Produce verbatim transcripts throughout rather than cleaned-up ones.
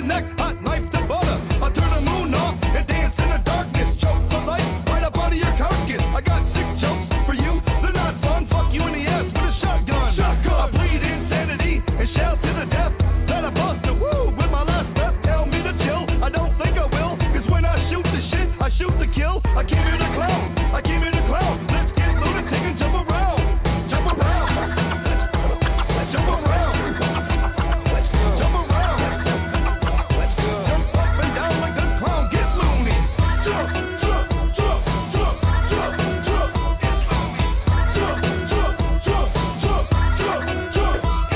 neck, hot knife to butter. I turn the moon off and dance in the darkness. Choke the light right up out of your carcass. I got six chokes for you, they're not fun. Fuck you in the ass with a shotgun. Shotgun. I bleed insanity and shout to the death that I bust a woo with my last breath. Tell me to chill, I don't think I will. Cause when I shoot the shit, I shoot the kill. I came here to clown, I came here to clown. Let's get lunatic and jump around. Jump around. Let's jump around. Let's jump around. Let's jump up and down like a clown. Get loony. Jump, jump, jump, jump, jump, jump. Jump, jump, jump, jump, jump, jump.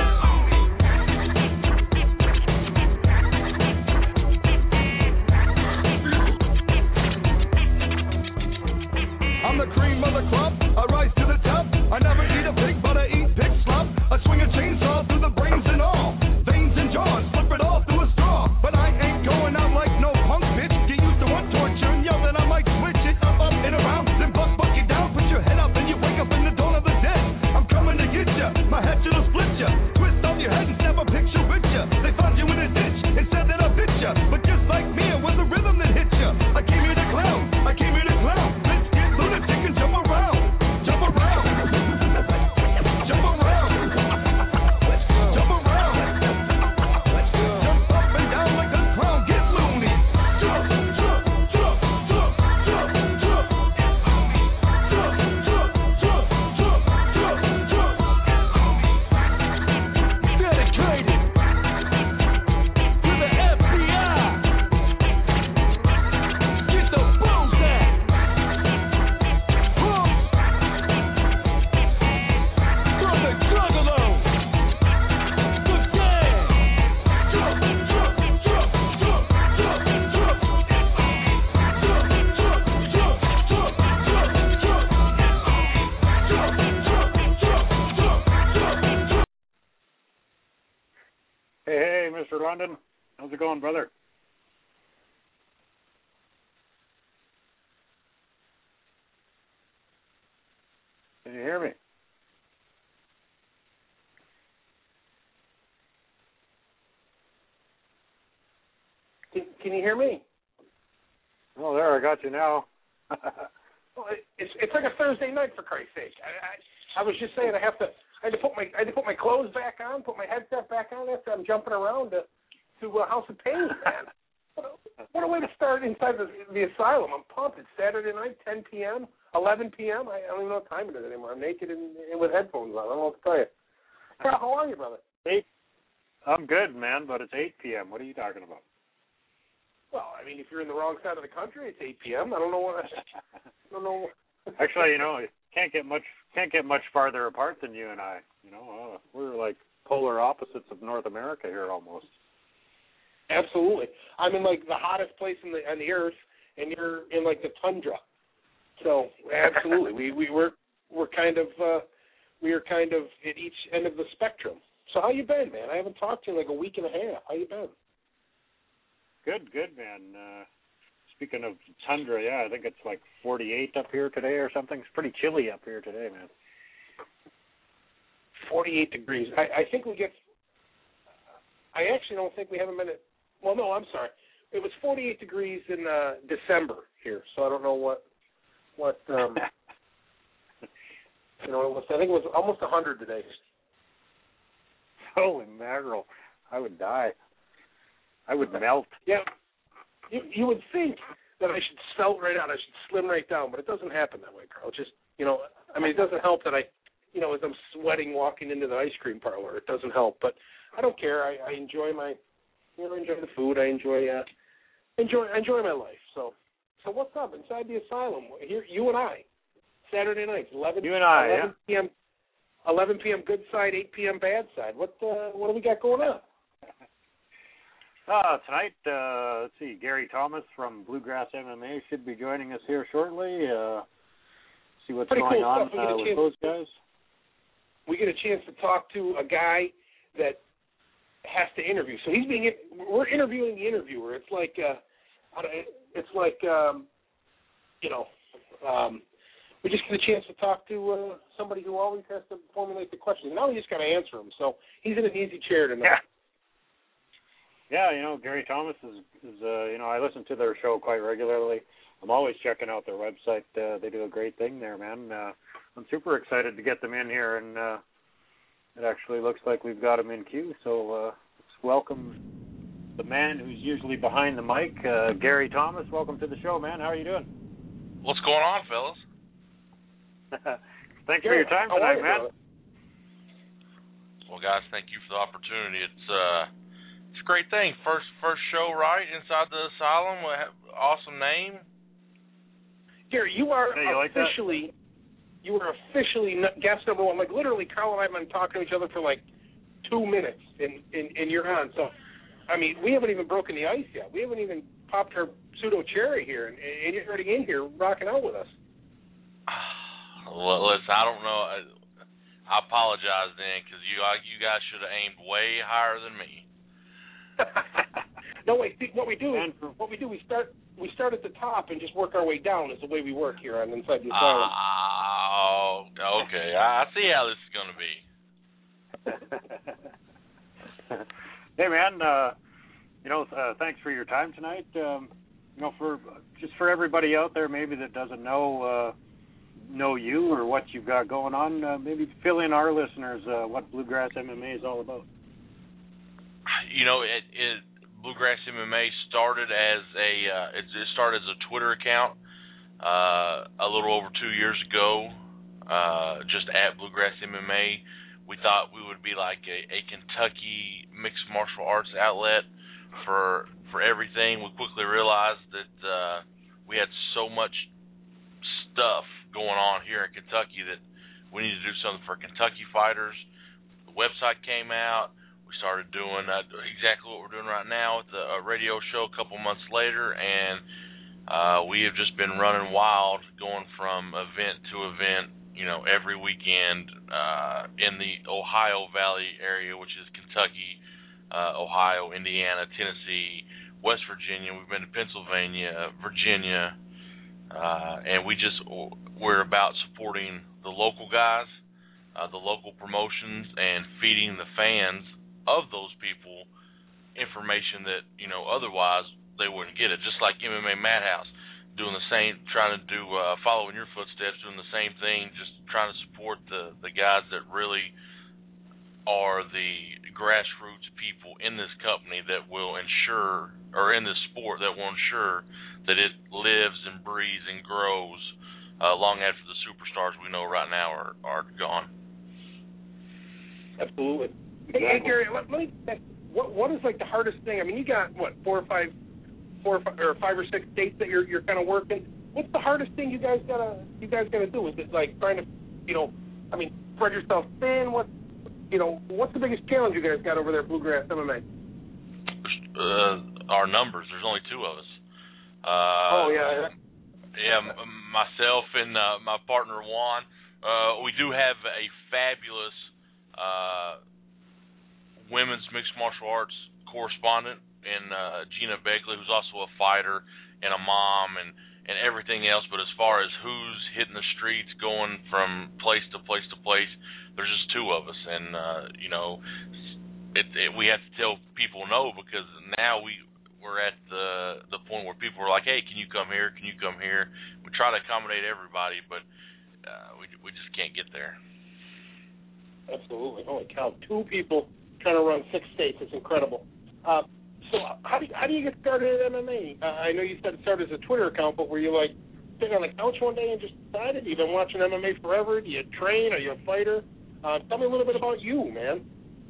I'm the cream of the crop. I rise to the top. I never eat a pig, but I eat pig slop. I swing a chainsaw through the brains and all, veins and jaws, slip it all through a straw. But I ain't going out like no punk bitch. Get used to one torture and yell that I might switch it up, up and around. Then buck, buck you down, put your head up, and you wake up in the dawn of the dead. I'm coming to get ya. My head should've split ya. Twist off your head and snap a picture with ya. They found you in a ditch and said that I bit ya. But just like me, it was the rhythm that hit ya. I came here to clown. I came here to clown. Let's get lunatic and jump around. Jump around. Jump around. Let's jump around. Let's jump up and down like a clown. Get loony. Jump, jump, jump, jump, jump, jump. Jump, jump, jump, jump, jump, jump. Dedicated to the F B I. Get the bones out. From the Juggalo. The gang. Jump, jump, jump, jump, jump, jump. Jump, jump, jump, jump, jump. Jump, jump, jump, jump, jump. Hey, hey, Mister London. How's it going, brother? Can you hear me? Can, can you hear me? Oh, there, I got you now. Well, it, it's it's like a Thursday night, for Christ's sake. I, I I was just saying I have to I had to put my I had to put my clothes back on, put my headset back on after I'm jumping around to to uh, House of Pain, man. What a, what a way to start inside the, the asylum. I'm pumped. It's Saturday night, ten p.m., eleven p.m. I, I don't even know what time it is anymore. I'm naked and, and with headphones on. I don't know what to tell you. Carl, how are you, brother? Eight. I'm good, man, but it's eight p.m. What are you talking about? Well, I mean, if you're in the wrong side of the country, it's eight p.m. I don't know what. I don't know. Actually, you know, can't get much can't get much farther apart than you and I. You know, uh, we're like polar opposites of North America here almost. Absolutely. I'm in like the hottest place in the on the earth, and you're in like the tundra. So absolutely, we we we're we're kind of uh, we are kind of at each end of the spectrum. So how you been, man? I haven't talked to you in like a week and a half. How you been? Good, good, man. Uh, speaking of tundra, yeah, I think it's like forty-eight up here today or something. It's pretty chilly up here today, man. forty-eight degrees. I, I think we get. I actually don't think we haven't been at. Well, no, I'm sorry. It was forty-eight degrees in uh, December here, so I don't know what what. Um, you know, it was. I think it was almost one hundred today. Holy mackerel! I would die. I would melt. Yeah, you you would think that I should spelt right out. I should slim right down, but it doesn't happen that way, Carl. Just you know, I mean, it doesn't help that I, you know, as I'm sweating walking into the ice cream parlor, it doesn't help. But I don't care. I, I enjoy my, you know, I enjoy the food. I enjoy uh, enjoy I enjoy my life. So so what's up inside the asylum? Here, you and I, Saturday nights, eleven. You and I, eleven yeah. p.m. eleven p.m. good side, eight p.m. bad side. What uh, what do we got going on? Uh, tonight, uh, let's see, Gary Thomas from Bluegrass M M A should be joining us here shortly. Uh, see what's Pretty going cool on stuff. uh, with chance, those guys. We get a chance to talk to a guy that has to interview. So he's being, we're interviewing the interviewer. It's like, uh, it's like, um, you know, um, we just get a chance to talk to uh, somebody who always has to formulate the questions. Now we just got to answer them. So he's in an easy chair tonight. Yeah. Yeah, you know, Gary Thomas is, is uh, you know, I listen to their show quite regularly. I'm always checking out their website. Uh, they do a great thing there, man. Uh, I'm super excited to get them in here, and uh, it actually looks like we've got them in queue. So uh, let's welcome the man who's usually behind the mic, uh, Gary Thomas. Welcome to the show, man. How are you doing? What's going on, fellas? Thanks for your time tonight, man. Well, guys, thank you for the opportunity. It's uh, it's a great thing. First, first show right inside the asylum. Awesome name. Gary, you are hey, you officially, like you are officially guest number one. Like literally, Kyle and I have been talking to each other for like two minutes, and, and and you're on. So, I mean, we haven't even broken the ice yet. We haven't even popped our pseudo cherry here, and, and you're already in here rocking out with us. Well, listen, I don't know. I, I apologize then, because you you guys should have aimed way higher than me. No, wait. What we do is what we do. We start we start at the top and just work our way down. Is the way we work here on Inside the Asylum. Oh, uh, okay. I see how this is going to be. Hey, man. Uh, you know, uh, thanks for your time tonight. Um, you know, for just for everybody out there, maybe that doesn't know. Uh, know you or what you've got going on, uh, maybe fill in our listeners uh, what Bluegrass M M A is all about. You know, it, it Bluegrass M M A started as a uh, it, it started as a Twitter account uh, a little over two years ago, uh, just at Bluegrass M M A. We thought we would be like a, a Kentucky mixed martial arts outlet for for everything. We quickly realized that uh, we had so much stuff going on here in Kentucky that we need to do something for Kentucky fighters. The website came out. We started doing uh, exactly what we're doing right now with the uh, radio show a couple months later, and uh, we have just been running wild, going from event to event, you know, every weekend uh, in the Ohio Valley area, which is Kentucky, uh, Ohio, Indiana, Tennessee, West Virginia. We've been to Pennsylvania, Virginia, uh, and we just we're about supporting the local guys, uh, the local promotions, and feeding the fans of those people information that, you know, otherwise they wouldn't get it. Just like M M A Madhouse, doing the same, trying to do, uh, following your footsteps, doing the same thing, just trying to support the, the guys that really are the grassroots people in this company that will ensure, or in this sport, that will ensure that it lives and breathes and grows uh, long after the superstars we know right now are, are gone. Absolutely. Hey, hey Gary, let, let me. What what is like the hardest thing? I mean, you got what four or five, four or five, or five or six states that you're you're kind of working. What's the hardest thing you guys gotta you guys gotta do? Is it like trying to, you know, I mean, spread yourself thin? What, you know, what's the biggest challenge you guys got over there at Bluegrass M M A? Uh, our numbers. There's only two of us. Uh, oh yeah. Yeah, myself and uh, my partner Juan. Uh, we do have a fabulous uh, women's mixed martial arts correspondent in uh, Gina Begley, who's also a fighter and a mom and, and everything else. But as far as who's hitting the streets, going from place to place to place, there's just two of us, and uh, you know, it, it, we have to tell people no, because now we. We're at the the point where people are like, hey, can you come here? Can you come here? We try to accommodate everybody, but uh, we we just can't get there. Absolutely. Holy cow. Two people trying to run six states. It's incredible. Uh, so how do, you, how do you get started at M M A? Uh, I know you said it started as a Twitter account, but were you like sitting on the couch one day and just decided? You've been watching M M A forever? Do you train? Are you a fighter? Uh, tell me a little bit about you, man.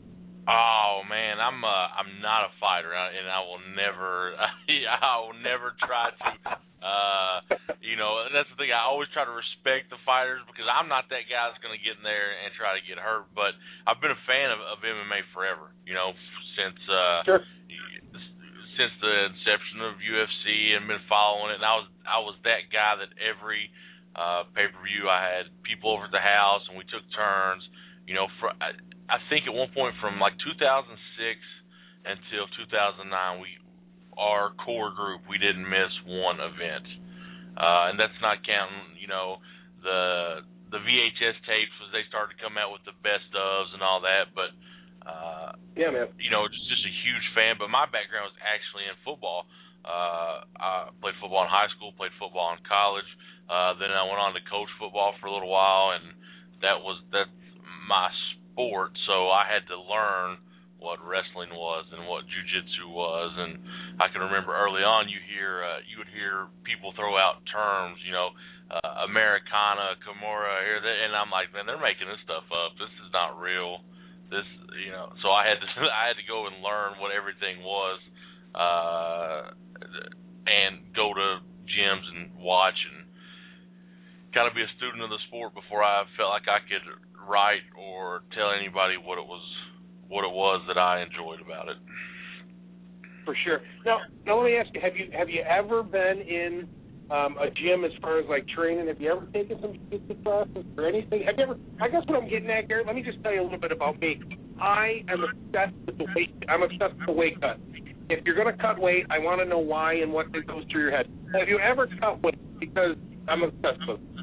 Oh man, I'm uh, I'm not a fighter, and I will never, I will never try to. Uh, you know, that's the thing. I always try to respect the fighters, because I'm not that guy that's going to get in there and try to get hurt. But I've been a fan of, of M M A forever. You know, since uh, sure. since the inception of U F C, and been following it. And I was I was that guy that every uh, pay per view I had people over at the house, and we took turns. You know, for. I, I think at one point from like two thousand six until two thousand nine, we our core group, we didn't miss one event, uh, and that's not counting, you know, the the V H S tapes as they started to come out with the best ofs and all that. But uh, Yeah, man. You know, just just a huge fan. But my background was actually in football. Uh, I played football in high school, played football in college. Uh, then I went on to coach football for a little while, and that was that's my sport. So I had to learn what wrestling was and what jiu-jitsu was. And I can remember early on, you hear uh, you would hear people throw out terms, you know, uh, Americana, Kimura, here, and I'm like, man, they're making this stuff up. This is not real. This, you know, so I had to I had to go and learn what everything was. Uh, and go to gyms and watch and kind of be a student of the sport before I felt like I could write or tell anybody what it was what it was that I enjoyed about it. For sure. Now, now let me ask you: Have you have you ever been in um, a gym as far as like training? Have you ever taken some jiu-jitsu classes or anything? Have you ever? I guess what I'm getting at, Garrett. Let me just tell you a little bit about me. I am obsessed with the weight. I'm obsessed with the weight cut. If you're going to cut weight, I want to know why and what goes through your head. Have you ever cut weight? Because I'm obsessed with it.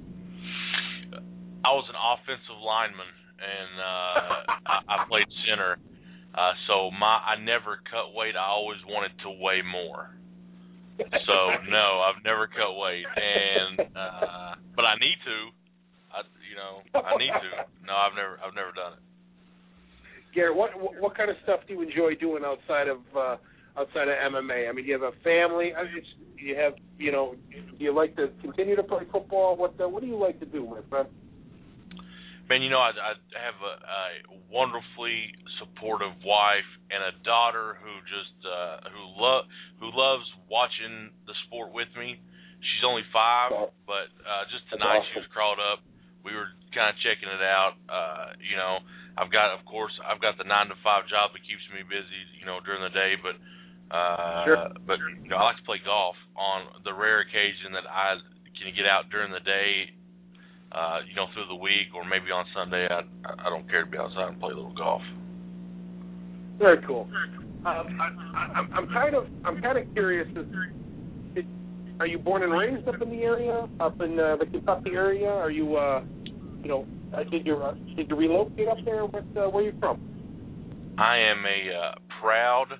I was an offensive lineman, and uh, I, I played center. Uh, so my I never cut weight. I always wanted to weigh more. So no, I've never cut weight, and uh, but I need to. I, you know, I need to. No, I've never, I've never done it. Garrett, what, what what kind of stuff do you enjoy doing outside of uh, outside of M M A? I mean, do you have a family? I mean, it's, you have, you know, do you like to continue to play football? What uh, what do you like to do, my friend? Man, you know, I, I have a, a wonderfully supportive wife and a daughter who just uh, who love who loves watching the sport with me. She's only five, but uh, just tonight awesome. She was crawled up. We were kind of checking it out. Uh, you know, I've got, of course, I've got the nine to five job that keeps me busy, you know, during the day. But, uh, sure. but you know, I like to play golf on the rare occasion that I can get out during the day. Uh, you know, through the week or maybe on Sunday, I I don't care to be outside and play a little golf. Very cool. Um, I, I, I'm kind of I'm kind of curious. Is, Are you born and raised up in the area, up in uh, the Kentucky area? Are you, uh, you know, uh, did you uh, did you relocate up there? What, uh, where are you from? I am a uh, proud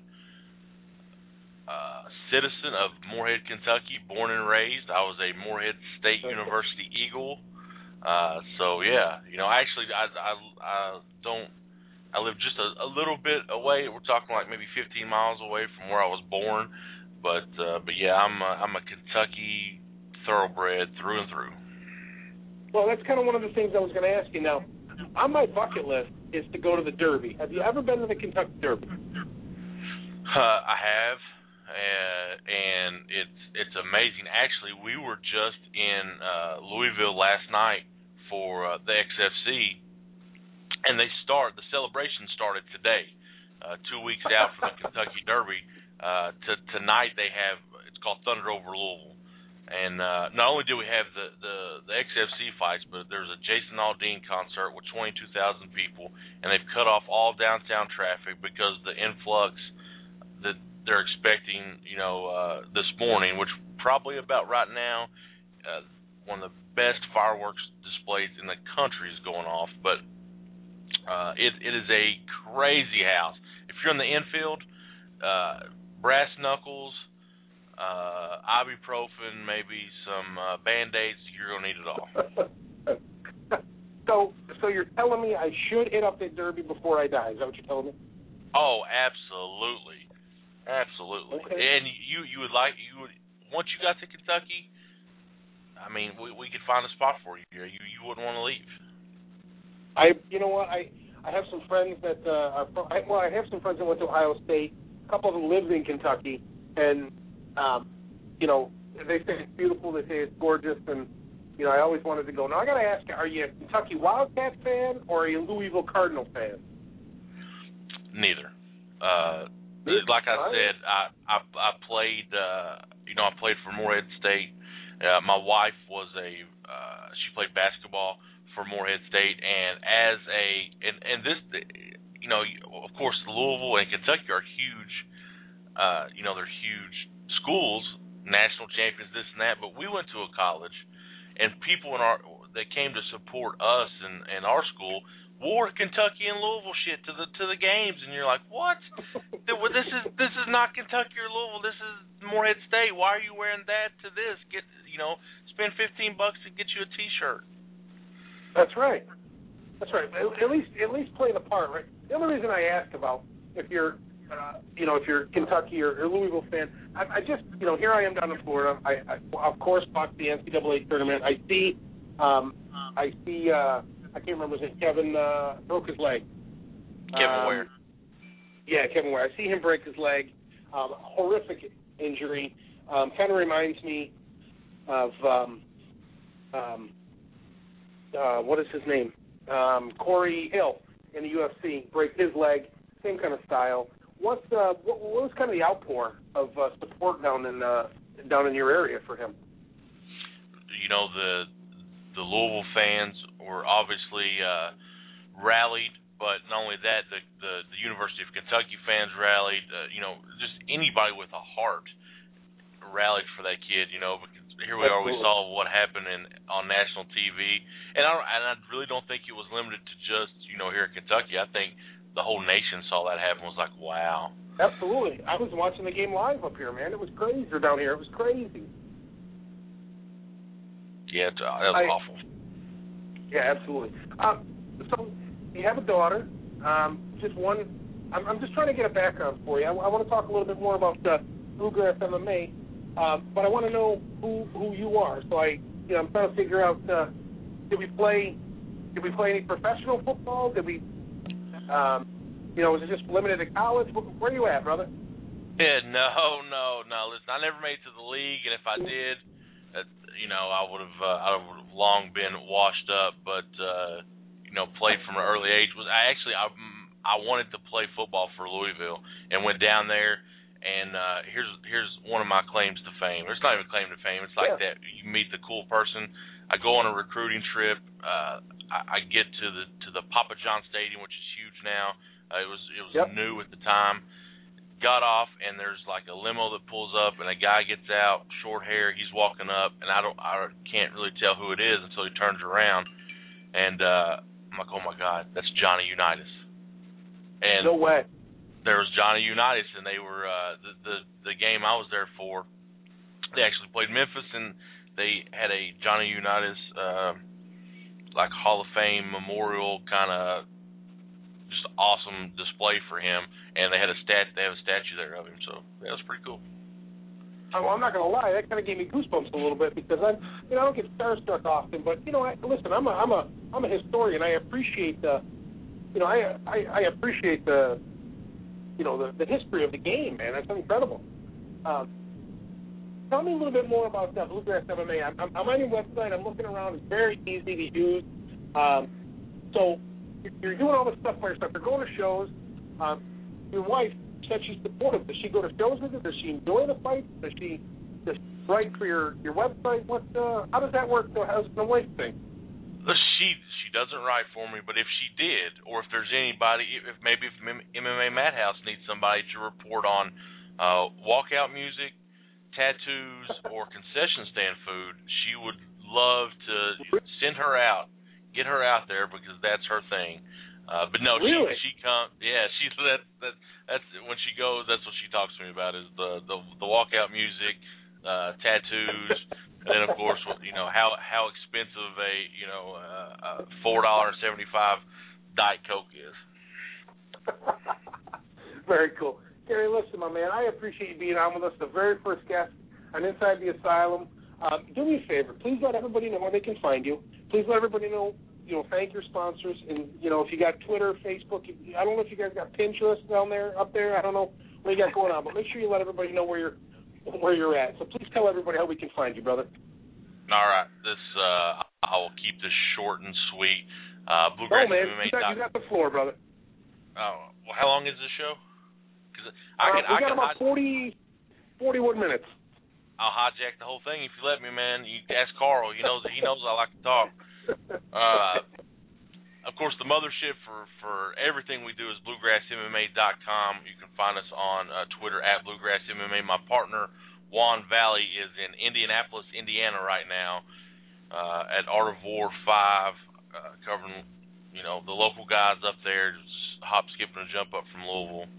uh, citizen of Morehead, Kentucky, born and raised. I was a Morehead State okay. University Eagle. Uh, so yeah, you know, actually, I, I, I don't. I live just a, a little bit away. We're talking like maybe fifteen miles away from where I was born. But uh, but yeah, I'm a, I'm a Kentucky thoroughbred through and through. Well, that's kind of one of the things I was going to ask you. Now, on my bucket list is to go to the Derby. Have you ever been to the Kentucky Derby? Uh, I have, uh, and it's it's amazing. Actually, we were just in uh, Louisville last night for uh, the X F C, and they start the celebration started today, uh, two weeks out from the Kentucky Derby. Uh, to, tonight they have, it's called Thunder Over Louisville. And uh, not only do we have the, the, the X F C fights, but there's a Jason Aldean concert with twenty-two thousand people, and they've cut off all downtown traffic because the influx that they're expecting, you know, uh, this morning, which probably about right now, uh, one of the best fireworks displays in the country is going off. But uh, it, it is a crazy house. If you're in the infield, uh, brass knuckles, uh, ibuprofen, maybe some uh, Band-Aids, you're going to need it all. so so you're telling me I should hit up the Derby before I die. Is that what you're telling me? Oh, absolutely. Absolutely. Okay. And you you would like, you would once you got to Kentucky, I mean, we we could find a spot for you here. You, you wouldn't want to leave. I, you know what, I, I have some friends that, uh, are from, I, well, I have some friends that went to Ohio State. A couple of them lived in Kentucky, and um, you know, they say it's beautiful. They say it's gorgeous, and you know, I always wanted to go. Now I got to ask you: are you a Kentucky Wildcat fan or are you a Louisville Cardinal fan? Neither. Uh, like I said, I I, I played. Uh, you know, I played for Morehead State. Uh, my wife was a. Uh, she played basketball for Morehead State, and as a and and this. You know, of course, Louisville and Kentucky are huge. Uh, you know, they're huge schools, national champions, this and that. But we went to a college, and people in our that came to support us and, and our school wore Kentucky and Louisville shit to the to the games, and you're like, what? This is this is not Kentucky or Louisville. This is Morehead State. Why are you wearing that to this? Get you know, spend fifteen bucks to get you a T-shirt. That's right. That's right. At least at least play the part, right? The only reason I asked about if you're, uh, you know, if you're Kentucky or, or Louisville fan, I, I just, you know, here I am down in Florida. I, I of course watch the N C double A tournament. I see, um, I see. Uh, I can't remember his name. Kevin uh, broke his leg. Kevin um, Ware. Yeah, Kevin Ware. I see him break his leg. Um, horrific injury. Um, kind of reminds me of um, um, uh, what is his name? Um, Corey Hill in the U F C. Break his leg. Same kind of style. What's uh, what, what was kind of the outpour of uh, support down in uh, down in your area for him? You know, the the Louisville fans were obviously uh, rallied, but not only that, the, the the University of Kentucky fans rallied. Uh, you know, just anybody with a heart rallied for that kid. You know, because here we Absolutely. are, we saw what happened in on national T V, and I don't, and I really don't think it was limited to just you know here in Kentucky. I think the whole nation saw that happen. Was like, wow. Absolutely. I was watching the game live up here, man. It was crazy. Or down here, it was crazy. Yeah, it, that was I, awful. Yeah, absolutely. Um, so you have a daughter. Um, just one. I'm, I'm just trying to get a background for you. I, I want to talk a little bit more about uh, Bluegrass M M A, um, but I want to know who who you are. So I, you know, I'm trying to figure out. Uh, did we play? Did we play any professional football? Did we? Um, you know, was it just limited to college? Where, where are you at, brother? Yeah, no, no, no. Listen, I never made it to the league, and if I did, uh, you know, I would have, uh, I would have long been washed up. But uh, you know, played from an early age. Was I actually, I, I wanted to play football for Louisville, and went down there. And uh, here's here's one of my claims to fame. It's not even a claim to fame. It's like Yeah. that. You meet the cool person. I go on a recruiting trip. Uh, I, I get to the to the Papa John Stadium, which is huge now. Uh, it was it was Yep. new at the time. Got off, and there's like a limo that pulls up, and a guy gets out, short hair. He's walking up, and I don't I can't really tell who it is until he turns around, and uh, I'm like, oh my God, that's Johnny Unitas. And No way. there was Johnny Unitas, and they were uh, the, the the game I was there for. They actually played Memphis, and they had a Johnny Unitas uh, like Hall of Fame memorial kind of just awesome display for him, and they had a stat they have a statue there of him, so that was pretty cool. Oh, I'm not gonna lie, that kind of gave me goosebumps a little bit because I'm, you know, I don't get starstruck often, but you know, I, listen, I'm a I'm a I'm a historian. I appreciate the, you know, I I, I appreciate the, you know, the, the history of the game, man. That's incredible. Um, tell me a little bit more about uh, Bluegrass M M A. I'm, I'm, I'm on your website. I'm looking around. It's very easy to use. Um, so you're doing all this stuff by yourself. You're going to shows. Um, your wife said she's supportive. Does she go to shows with you? Does she enjoy the fight? Does she just write for your, your website? What? Uh, how does that work? The husband and wife thing. She she doesn't write for me, but if she did, or if there's anybody, if maybe if M M A Madhouse needs somebody to report on uh, walkout music, tattoos, or concession stand food, she would love to send her out. Get her out there because that's her thing. Uh, but no, really? she she comes. Yeah, she's that that that's when she goes. That's what she talks to me about is the the, the walkout music, uh, tattoos, and then of course you know how how expensive a you know uh, a four dollar seventy five Diet Coke is. Very cool, Gary. Listen, my man, I appreciate you being on with us. The very first guest on Inside the Asylum. Um, do me a favor, please let everybody know where they can find you. Please let everybody know, you know, thank your sponsors. And, you know, if you got Twitter, Facebook, I don't know if you guys got Pinterest down there, up there. I don't know what you got going on, but make sure you let everybody know where you're where you're at. So please tell everybody how we can find you, brother. All right. This, uh, I will keep this short and sweet. Uh, Bluegrass oh, man, M M A. You, got, you got the floor, brother. Oh, well, how long is this show? Cause I uh, can, we I got can, about I, forty, forty-one minutes. I'll hijack the whole thing if you let me, man. You ask Carl. He knows. He knows I like to talk. Uh, of course, the mothership for, for everything we do is bluegrass M M A dot com. You can find us on uh, Twitter at Bluegrass M M A. My partner, Juan Valley, is in Indianapolis, Indiana right now uh, at Art of War five, uh, covering you know, the local guys up there, just hop, skip, and a jump up from Louisville.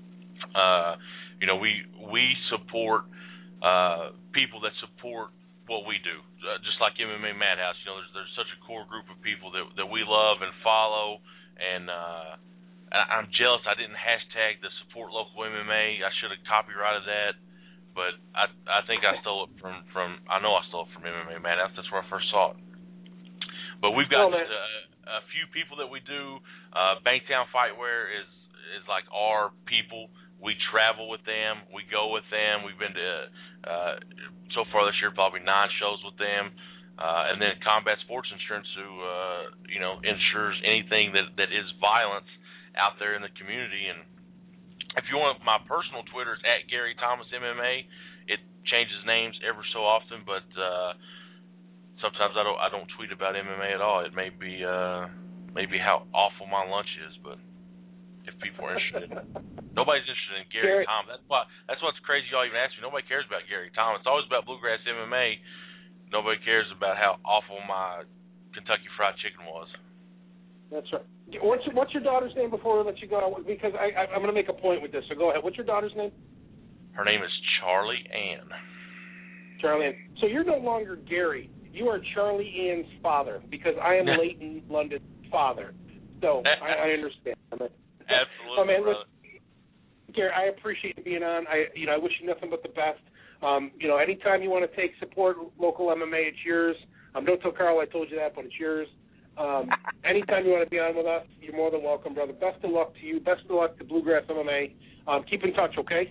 Uh, you know, we we support uh, people that support what we do, uh, just like M M A Madhouse. You know, there's there's such a core group of people that that we love and follow, and uh, I'm jealous I didn't hashtag the support local M M A. I should have copyrighted that. But I I think I stole it from, from I know I stole it from M M A Madhouse. That's where I first saw it. But we've got oh, just a, a few people that we do. Uh, Banktown Fightwear is is like our people. We travel with them. We go with them. We've been to uh, so far this year probably nine shows with them. Uh, and then Combat Sports Insurance, who uh, you know insures anything that, that is violence out there in the community. And if you want my personal Twitter, it's at Gary Thomas M M A. It changes names ever so often, but uh, sometimes I don't I don't tweet about M M A at all. It may be uh, maybe how awful my lunch is, but if people are interested, nobody's interested in Gary, Gary Thomas. That's why that's what's crazy. Y'all even ask me. Nobody cares about Gary Thomas. It's always about Bluegrass M M A. Nobody cares about how awful my Kentucky Fried Chicken was. That's right. What's your, what's your daughter's name before we let you go? Because I, I, I'm going to make a point with this, so go ahead. What's your daughter's name? Her name is Charlie Ann. Charlie Ann. So you're no longer Gary. You are Charlie Ann's father, because I am Leighton London's father. So I, I understand. Absolutely, oh, man, brother. Listen, Gary, I appreciate you being on. I, you know, I wish you nothing but the best. Um, you know, anytime you want to take support local M M A, it's yours. Um, don't tell Carl I told you that, but it's yours. Um, anytime you want to be on with us, you're more than welcome, brother. Best of luck to you. Best of luck to Bluegrass M M A. Um, keep in touch, okay?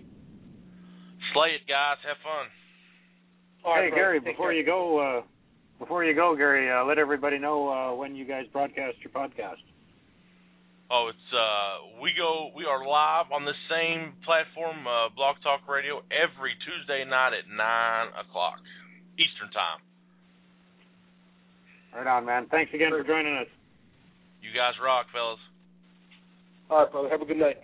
Slay it, guys. Have fun. All right, hey, brother, Gary, before care. you go, uh, before you go, Gary, uh, let everybody know uh, when you guys broadcast your podcast. Oh, it's uh, we go. We are live on the same platform, uh, Blog Talk Radio, every Tuesday night at nine o'clock Eastern Time. Right on, man. Thanks again for joining us. You guys rock, fellas. All right, brother. Have a good night.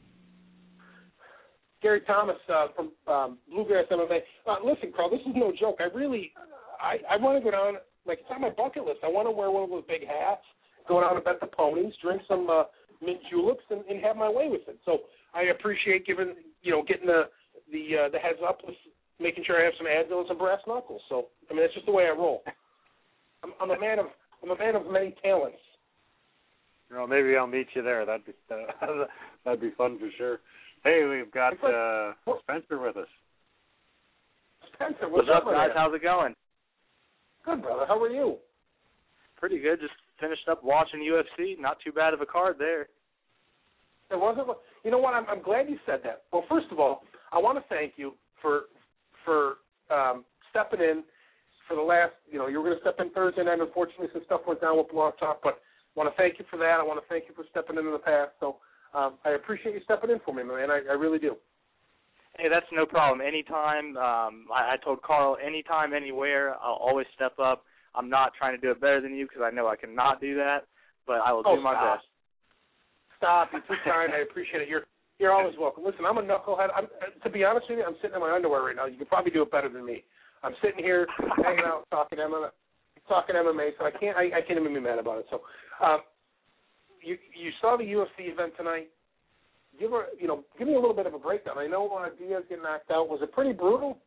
Gary Thomas uh, from um, Bluegrass M M A. Uh, listen, Carl, this is no joke. I really, I, I want to go down, like, it's on my bucket list. I want to wear one of those big hats, go down and bet the ponies, drink some uh, mint juleps, and, and have my way with it. So I appreciate giving, you know, getting the the uh, the heads up with making sure I have some Advil and some brass knuckles. So, I mean, that's just the way I roll. I'm, I'm a man of I'm a man of many talents. Well, maybe I'll meet you there. That'd be uh, that'd be fun for sure. Hey, we've got uh, Spencer with us. Spencer, what's, what's up, guys? How's it going? Good, brother. How are you? Pretty good. Just finished up watching U F C. Not too bad of a card there. It wasn't. You know what? I'm, I'm glad you said that. Well, first of all, I want to thank you for for um, stepping in for the last. You know, you were going to step in Thursday night. Unfortunately, some stuff went down with Blog Talk, but I want to thank you for that. I want to thank you for stepping in in the past. So um, I appreciate you stepping in for me, man. I, I really do. Hey, that's no problem. Anytime. Um, I, I told Carl, anytime, anywhere, I'll always step up. I'm not trying to do it better than you because I know I cannot do that, but I will oh, do my stop. best. Stop. You're too kind. I appreciate it. You're you're always welcome. Listen, I'm a knucklehead. I'm, to be honest with you, I'm sitting in my underwear right now. You could probably do it better than me. I'm sitting here hanging out, talking M M A, talking M M A, so I can't I, I can't even be mad about it. So, um, you you saw the U F C event tonight. Give her, you know, give me a little bit of a breakdown. I know uh, Diaz getting knocked out. Was it pretty brutal?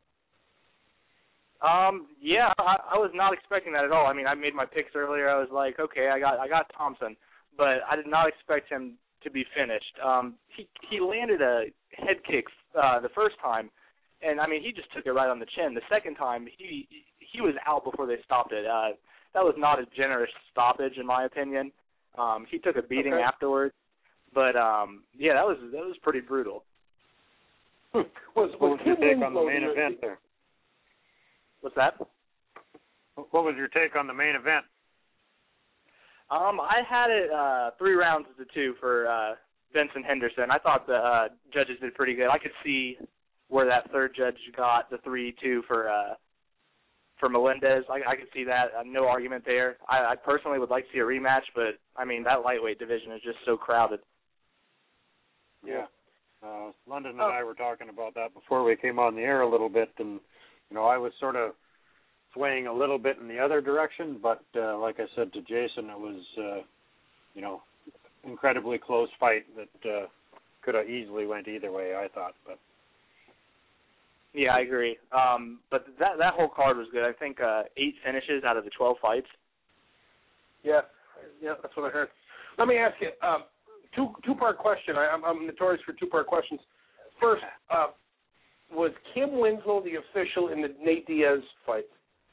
Um, yeah, I, I was not expecting that at all. I mean, I made my picks earlier. I was like, okay, I got I got Thompson, but I did not expect him to be finished. Um, he he landed a head kick uh, the first time, and I mean, he just took it right on the chin. The second time, he he was out before they stopped it. Uh, that was not a generous stoppage, in my opinion. Um, he took a beating okay. afterwards, but um, yeah, that was that was pretty brutal. Hmm. Was, what was was your Kim take on the main Winslow, event there? What's that? What was your take on the main event? Um, I had it uh, three rounds to two for uh, Vincent Henderson. I thought the uh, judges did pretty good. I could see where that third judge got the three two for uh, for Melendez. I, I could see that. Uh, no argument there. I, I personally would like to see a rematch, but I mean that lightweight division is just so crowded. Yeah. Uh, London and oh. I were talking about that before we came on the air a little bit, and you know I was sort of swaying a little bit in the other direction, but uh, like I said to Jason, it was uh, you know, incredibly close fight that uh, could have easily went either way, I thought. But yeah, I agree. Um, but that that whole card was good. I think uh, eight finishes out of the twelve fights. Yeah, yeah, that's what I heard. Let me ask you um, two two part question. I, I'm, I'm notorious for two part questions. First, uh, was Kim Winslow the official in the Nate Diaz fight?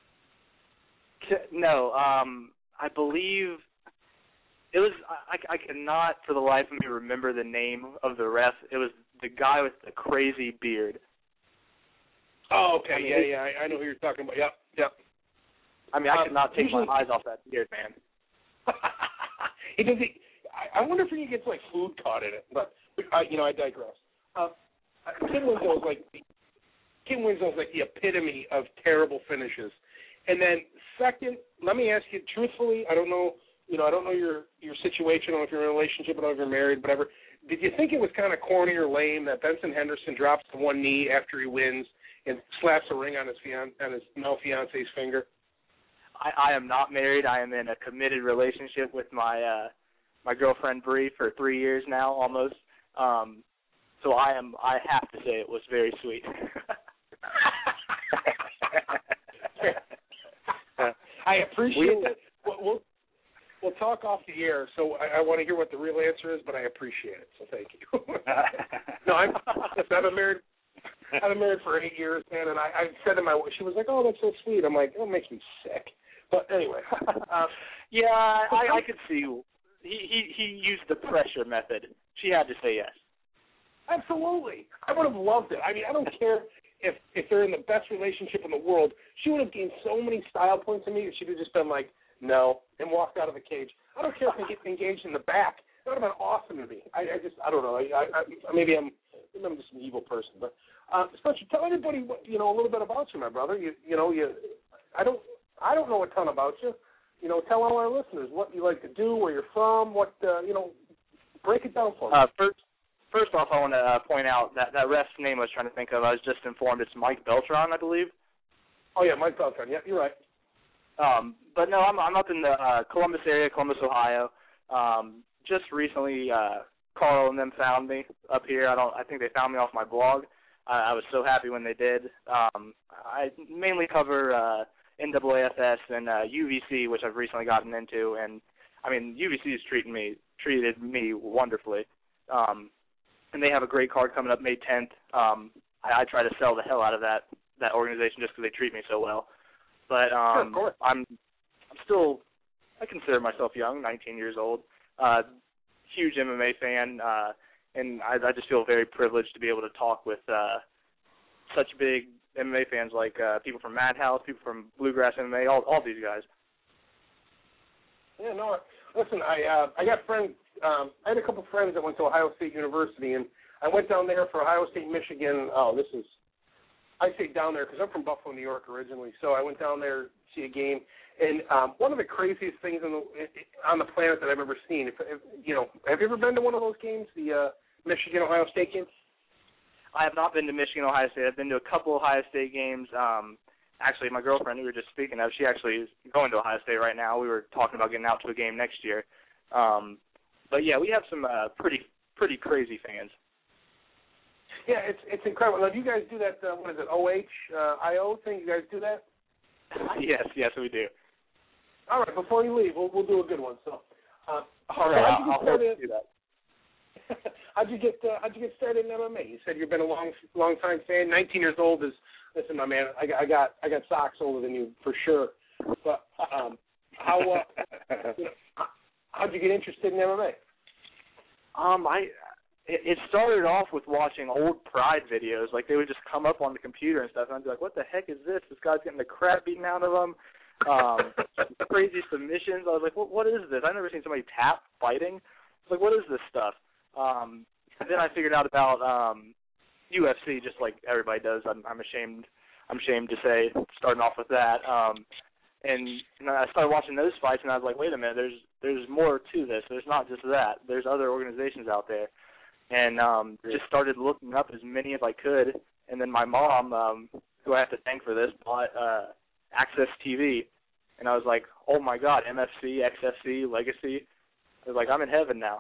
No, um, I believe it was. I, I cannot for the life of me remember the name of the ref. It was the guy with the crazy beard. Oh, okay. I mean, yeah, yeah. I, I know who you're talking about. Yep, yep. I mean, I um, could not take usually, my eyes off that beard, man. he does. He, I, I wonder if he gets like food caught in it. But uh, you know, I digress. Uh, Kim Winslow's like Kim Winslow's like the epitome of terrible finishes. And then second, let me ask you truthfully. I don't know. You know, I don't know your your situation. I don't know if you're in a relationship. I don't know if you're married. Whatever. Did you think it was kind of corny or lame that Benson Henderson drops to one knee after he wins and slaps a ring on his fian- on his now fiance's finger? I, I am not married. I am in a committed relationship with my uh, my girlfriend Bree for three years now, almost. Um, so I am. I have to say it was very sweet. I appreciate that. We'll, we'll we'll talk off the air. So I, I want to hear what the real answer is, but I appreciate it. So thank you. no, I'm. Listen, I've been married. I've been married for eight years, man, and I, I said to my wife, she was like, "Oh, that's so sweet." I'm like, "Oh, it makes me sick." But anyway, uh, yeah, I, I could see. He, he he used the pressure method. She had to say yes. Absolutely, I would have loved it. I mean, I don't care if if they're in the best relationship in the world. She would have gained so many style points in me that she'd have just been like, "No," and walked out of the cage. I don't care if they get engaged in the back. That would have been awesome to me. I, I just, I don't know. I, I, I maybe I'm, maybe I'm just an evil person, but. Uh, Spencer, tell anybody what, you know a little bit about you, my brother. You you know you, I don't I don't know a ton about you. You know, tell all our listeners what you like to do, where you're from, what uh, you know. Break it down for me. Uh, first, first off, I want to uh, point out that that ref's name I was trying to think of. I was just informed it's Mike Beltran, I believe. Oh yeah, Mike Beltran. Yeah, you're right. Um, but no, I'm I'm up in the uh, Columbus area, Columbus, Ohio. Um, just recently, uh, Carl and them found me up here. I don't. I think they found me off my blog. I was so happy when they did. Um, I mainly cover uh, N double A F S and uh, U V C, which I've recently gotten into, and I mean U V C has treated me treated me wonderfully. Um, and they have a great card coming up May tenth. Um, I, I try to sell the hell out of that that organization just because they treat me so well. But um, sure, I'm I'm still I consider myself young, nineteen years old. Uh, huge M M A fan. Uh, And I, I just feel very privileged to be able to talk with uh, such big M M A fans like uh, people from Madhouse, people from Bluegrass M M A, all all these guys. Yeah, no. Listen, I uh, I got friends. Um, I had a couple friends that went to Ohio State University, and I went down there for Ohio State, Michigan. Oh, this is I say down there because I'm from Buffalo, New York originally. So I went down there to see a game, and um, one of the craziest things on the on the planet that I've ever seen. If, if you know, have you ever been to one of those games? The uh, Michigan Ohio State games? I have not been to Michigan Ohio State. I've been to a couple Ohio State games. Um, actually, my girlfriend, who we were just speaking of, she actually is going to Ohio State right now. We were talking about getting out to a game next year. Um, but yeah, we have some uh, pretty pretty crazy fans. Yeah, it's it's incredible. Now, do you guys do that? Uh, what is it? O H uh, I O thing? You guys do that? yes, yes, we do. All right. Before you leave, we'll we'll do a good one. So, uh, all right, I'll, I'll hope to do that. How'd you get uh, How'd you get started in M M A? You said you've been a long, long time fan. Nineteen years old is. Listen, my man, I got, I got, I got socks older than you for sure. But um, how, uh, you know, how'd you get interested in M M A? Um, I, it, it started off with watching old Pride videos. Like they would just come up on the computer and stuff, and I'd be like, "What the heck is this? This guy's getting the crap beaten out of him." Um, crazy submissions. I was like, "What? What is this? I've never seen somebody tap fighting." I was like, "What is this stuff?" Um, and then I figured out about um, U F C, just like everybody does. I'm, I'm ashamed. I'm ashamed to say, starting off with that. Um, and you know, I started watching those fights, and I was like, wait a minute, there's there's more to this. There's not just that. There's other organizations out there, and um, just started looking up as many as I could. And then my mom, um, who I have to thank for this, bought uh, Access T V, and I was like, oh my God, M F C, X F C, Legacy. was like, I'm in heaven now.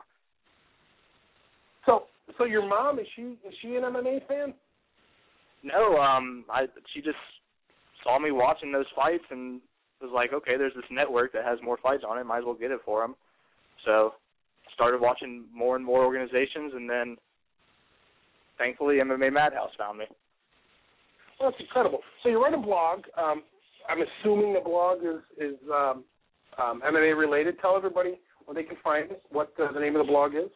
So, so your mom, is she is she an M M A fan? No, um, I she just saw me watching those fights and was like, okay, there's this network that has more fights on it, might as well get it for them. So started watching more and more organizations, and then thankfully M M A Madhouse found me. Well, that's incredible. So you write a blog. Um, I'm assuming the blog is, is um, um, M M A related. Tell everybody where they can find it, what the, the name of the blog is.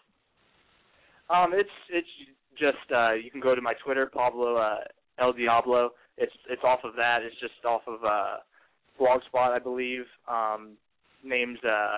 Um, it's it's just uh, you can go to my Twitter, Pablo uh, El Diablo. It's it's off of that. It's just off of uh, Blogspot, I believe. Um, named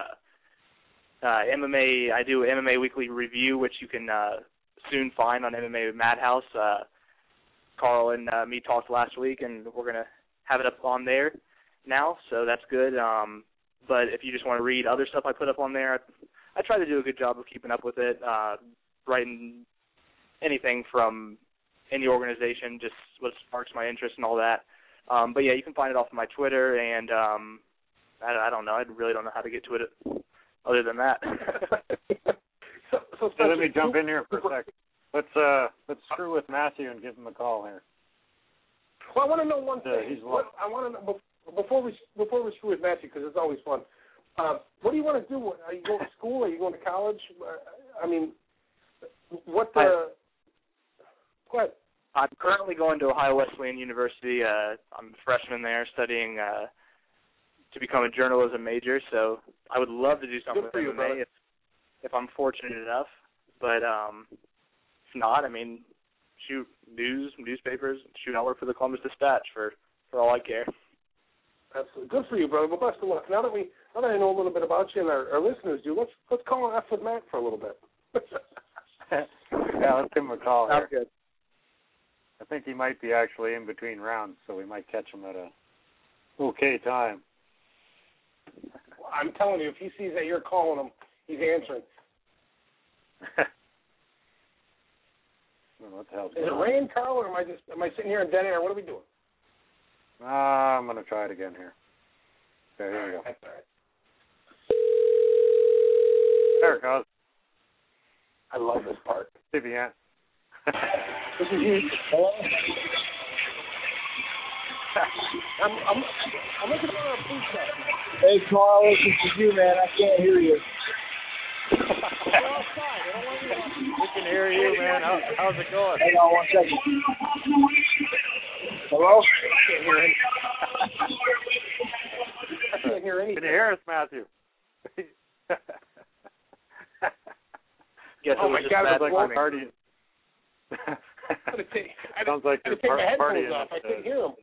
uh, uh, M M A. I do M M A Weekly Review, which you can uh, soon find on M M A Madhouse. Uh, Carl and uh, me talked last week, and we're gonna have it up on there now, so that's good. Um, but if you just want to read other stuff I put up on there, I, I try to do a good job of keeping up with it, uh, writing anything from any organization, just what sparks my interest and all that. Um, but yeah, you can find it off of my Twitter, and um, I, I don't know, I really don't know how to get to it other than that. so, so, so let me jump in here for a second. Let's uh let's screw with Matthew and give him a call here. Well, I want to know one thing. Uh, he's what, I want to know before we before we screw with Matthew, because it's always fun. Uh, what do you want to do? Are you going to school? Are you going to college? I mean, what the? I, go ahead. I'm currently going to Ohio Wesleyan University. Uh, I'm a freshman there, studying uh, to become a journalism major. So I would love to do something with you, M M A if if I'm fortunate enough. But um, if not, I mean, shoot, news, newspapers, shoot, I'll work for the Columbus Dispatch for, for all I care. Absolutely. Good for you, brother. Well, best of luck. Now that we, now that I know a little bit about you and our, our listeners do, let's let's call on F with Matt for a little bit. Yeah, let's give him a call Sounds here. good. I think he might be actually in between rounds, so we might catch him at a okay time. I'm telling you, if he sees that you're calling him, he's answering. What the hell's Is it rain, Carl, or am I just am I sitting here in dead air? What are we doing? Uh, I'm going to try it again here. Okay, here we go. That's all right. There it goes. I love this part. See if you can. This is you. Hello? I'm I'm I'm looking for a police officer. Hey, Carl, this is you, man. I can't hear you. We're outside. I don't want you to... We can hear you, man. How, how's it going? Hang on one second. Hello? I can't hear any. I can't hear anything. Can you hear us, Matthew? Guess Oh, it was my just God, bad it's like timing. partying. I had to take, I had to- Sounds like I had to they're take my par- headphones partying. off. I at, couldn't hear them.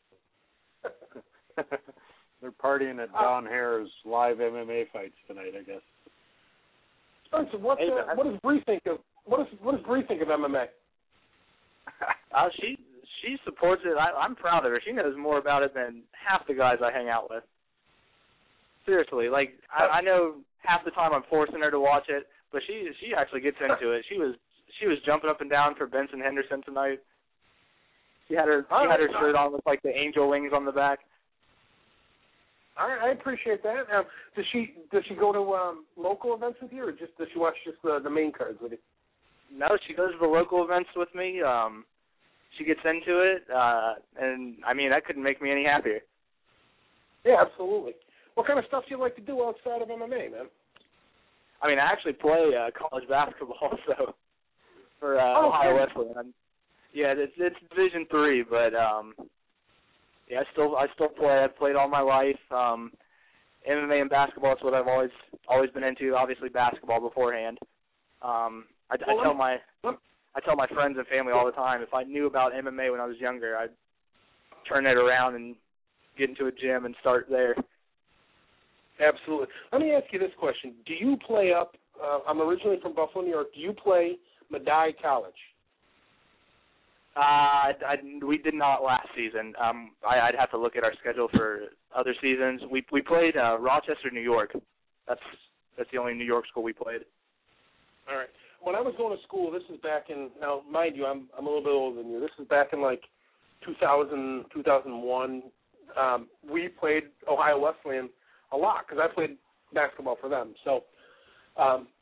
They're partying at Don Hare's live M M A fights tonight, I guess. Spencer, what, Hey, uh, man. what does Bree think of what does what does Bree think of M M A? Uh, she she supports it. I, I'm proud of her. She knows more about it than half the guys I hang out with. Seriously, like I, I know half the time I'm forcing her to watch it, but she she actually gets into it. She was she was jumping up and down for Benson Henderson tonight. She had her she had her shirt on with like the angel wings on the back. All right, I appreciate that. Um, does she does she go to um, local events with you, or just does she watch just the, the main cards with you? No, she goes to the local events with me. Um, she gets into it, uh, and I mean that couldn't make me any happier. Yeah, absolutely. What kind of stuff do you like to do outside of M M A, man? I mean, I actually play uh, college basketball also for uh, Oh, Ohio okay. Wesleyan. I'm, yeah, it's it's Division three, but um, yeah, I still I still play. I've played all my life. Um, M M A and basketball is what I've always always been into. Obviously, basketball beforehand. Um, I, Well, I tell my let- I tell my friends and family all the time, if I knew about M M A when I was younger, I'd turn it around and get into a gym and start there. Absolutely. Let me ask you this question: do you play up? Uh, I'm originally from Buffalo, New York. Do you play Medaille College? Uh, I, I, we did not last season. Um, I, I'd have to look at our schedule for other seasons. We we played uh, Rochester, New York. That's that's the only New York school we played. All right. When I was going to school, this is back in, now, mind you, I'm I'm a little bit older than you. This is back in, like, two thousand, two thousand one. Um, we played Ohio Wesleyan a lot because I played basketball for them. So um,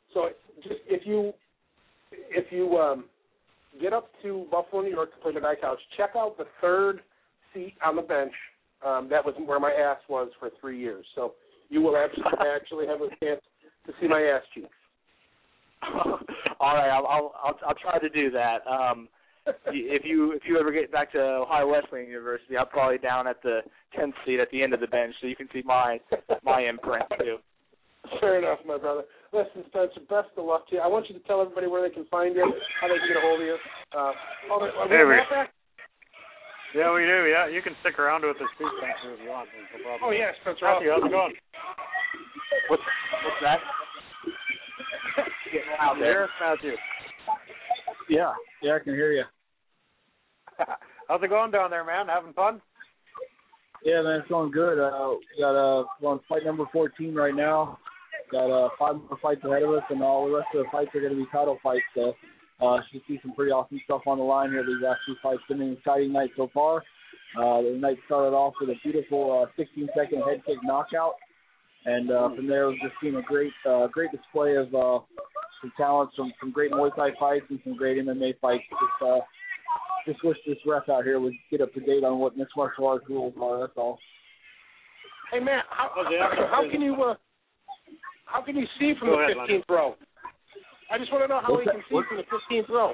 So just if you if you um, get up to Buffalo, New York to play the Night Couch, check out the third seat on the bench. Um, that was where my ass was for three years. So you will actually actually have a chance to see my ass cheeks. All right, I'll, I'll I'll I'll try to do that. Um, if you if you ever get back to Ohio Wesleyan University, I'm probably down at the tenth seat at the end of the bench, so you can see my my imprint too. Fair enough, my brother. Listen, Spencer, best of luck to you. I want you to tell everybody where they can find you, how they can get a hold of you. Uh, oh, are we Hey, we- back? Yeah, we do. Yeah, you can stick around with us too, Spencer, if you want. There's no problem. Oh, yeah, Spencer. Matthew, how's it going? What's what's that? Getting loud there. Here, Matthew. Yeah, yeah, I can hear you. How's it going down there, man? Having fun? Yeah, man, it's going good. Uh, we got uh, we're on fight number fourteen right now. Got uh, five more fights ahead of us, and all the rest of the fights are going to be title fights. So, uh, should see some pretty awesome stuff on the line here. These last two fights been an exciting night so far. Uh, the night started off with a beautiful uh, sixteen-second head kick knockout, and uh, from there we've just seen a great, uh, great display of uh, some talents, some some great Muay Thai fights and some great M M A fights. Just, uh, just wish this ref out here would get up to date on what mixed martial arts rules are. That's all. Hey, Matt, how, Oh, yeah. how can you uh, how can you see from Go the ahead, fifteenth row? I just want to know how What's he that? can see What? from the fifteenth row.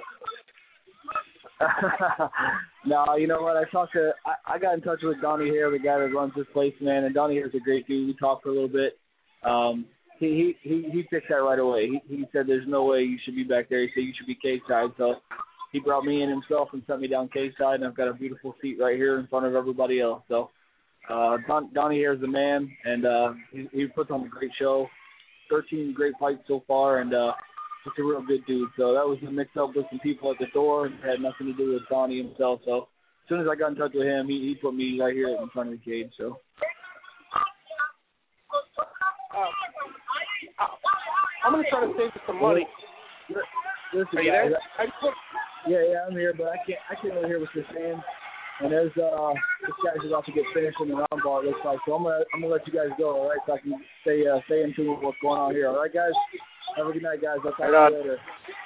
No, you know what? I talked to, I, I got in touch with Donnie Hare, the guy that runs this place, man, and Donnie Hare's a great dude. We talked for a little bit. Um, he, he, he, he fixed that right away. He, he said there's no way you should be back there. He said you should be cage side. So he brought me in himself and sent me down cage side, and I've got a beautiful seat right here in front of everybody else. So uh, Don, Donnie Hare's the man, and uh, he, he puts on a great show. thirteen great fights so far, and uh, just a real good dude. So that was a mix-up with some people at the door. It had nothing to do with Donnie himself. So as soon as I got in touch with him, he, he put me right here in front of the cage. So. Uh, I'm going to try to save you some money. Listen, Are you guys, there? I put, yeah, yeah, I'm here, but I can't, I can't really hear what you're saying. And there's, uh, this guy's about to get finished in the round bar, it looks like. So I'm gonna, I'm gonna let you guys go, all right? So I can stay, uh, stay in tune with what's going on here, all right, guys? Have a good night, guys. I'll talk to you later.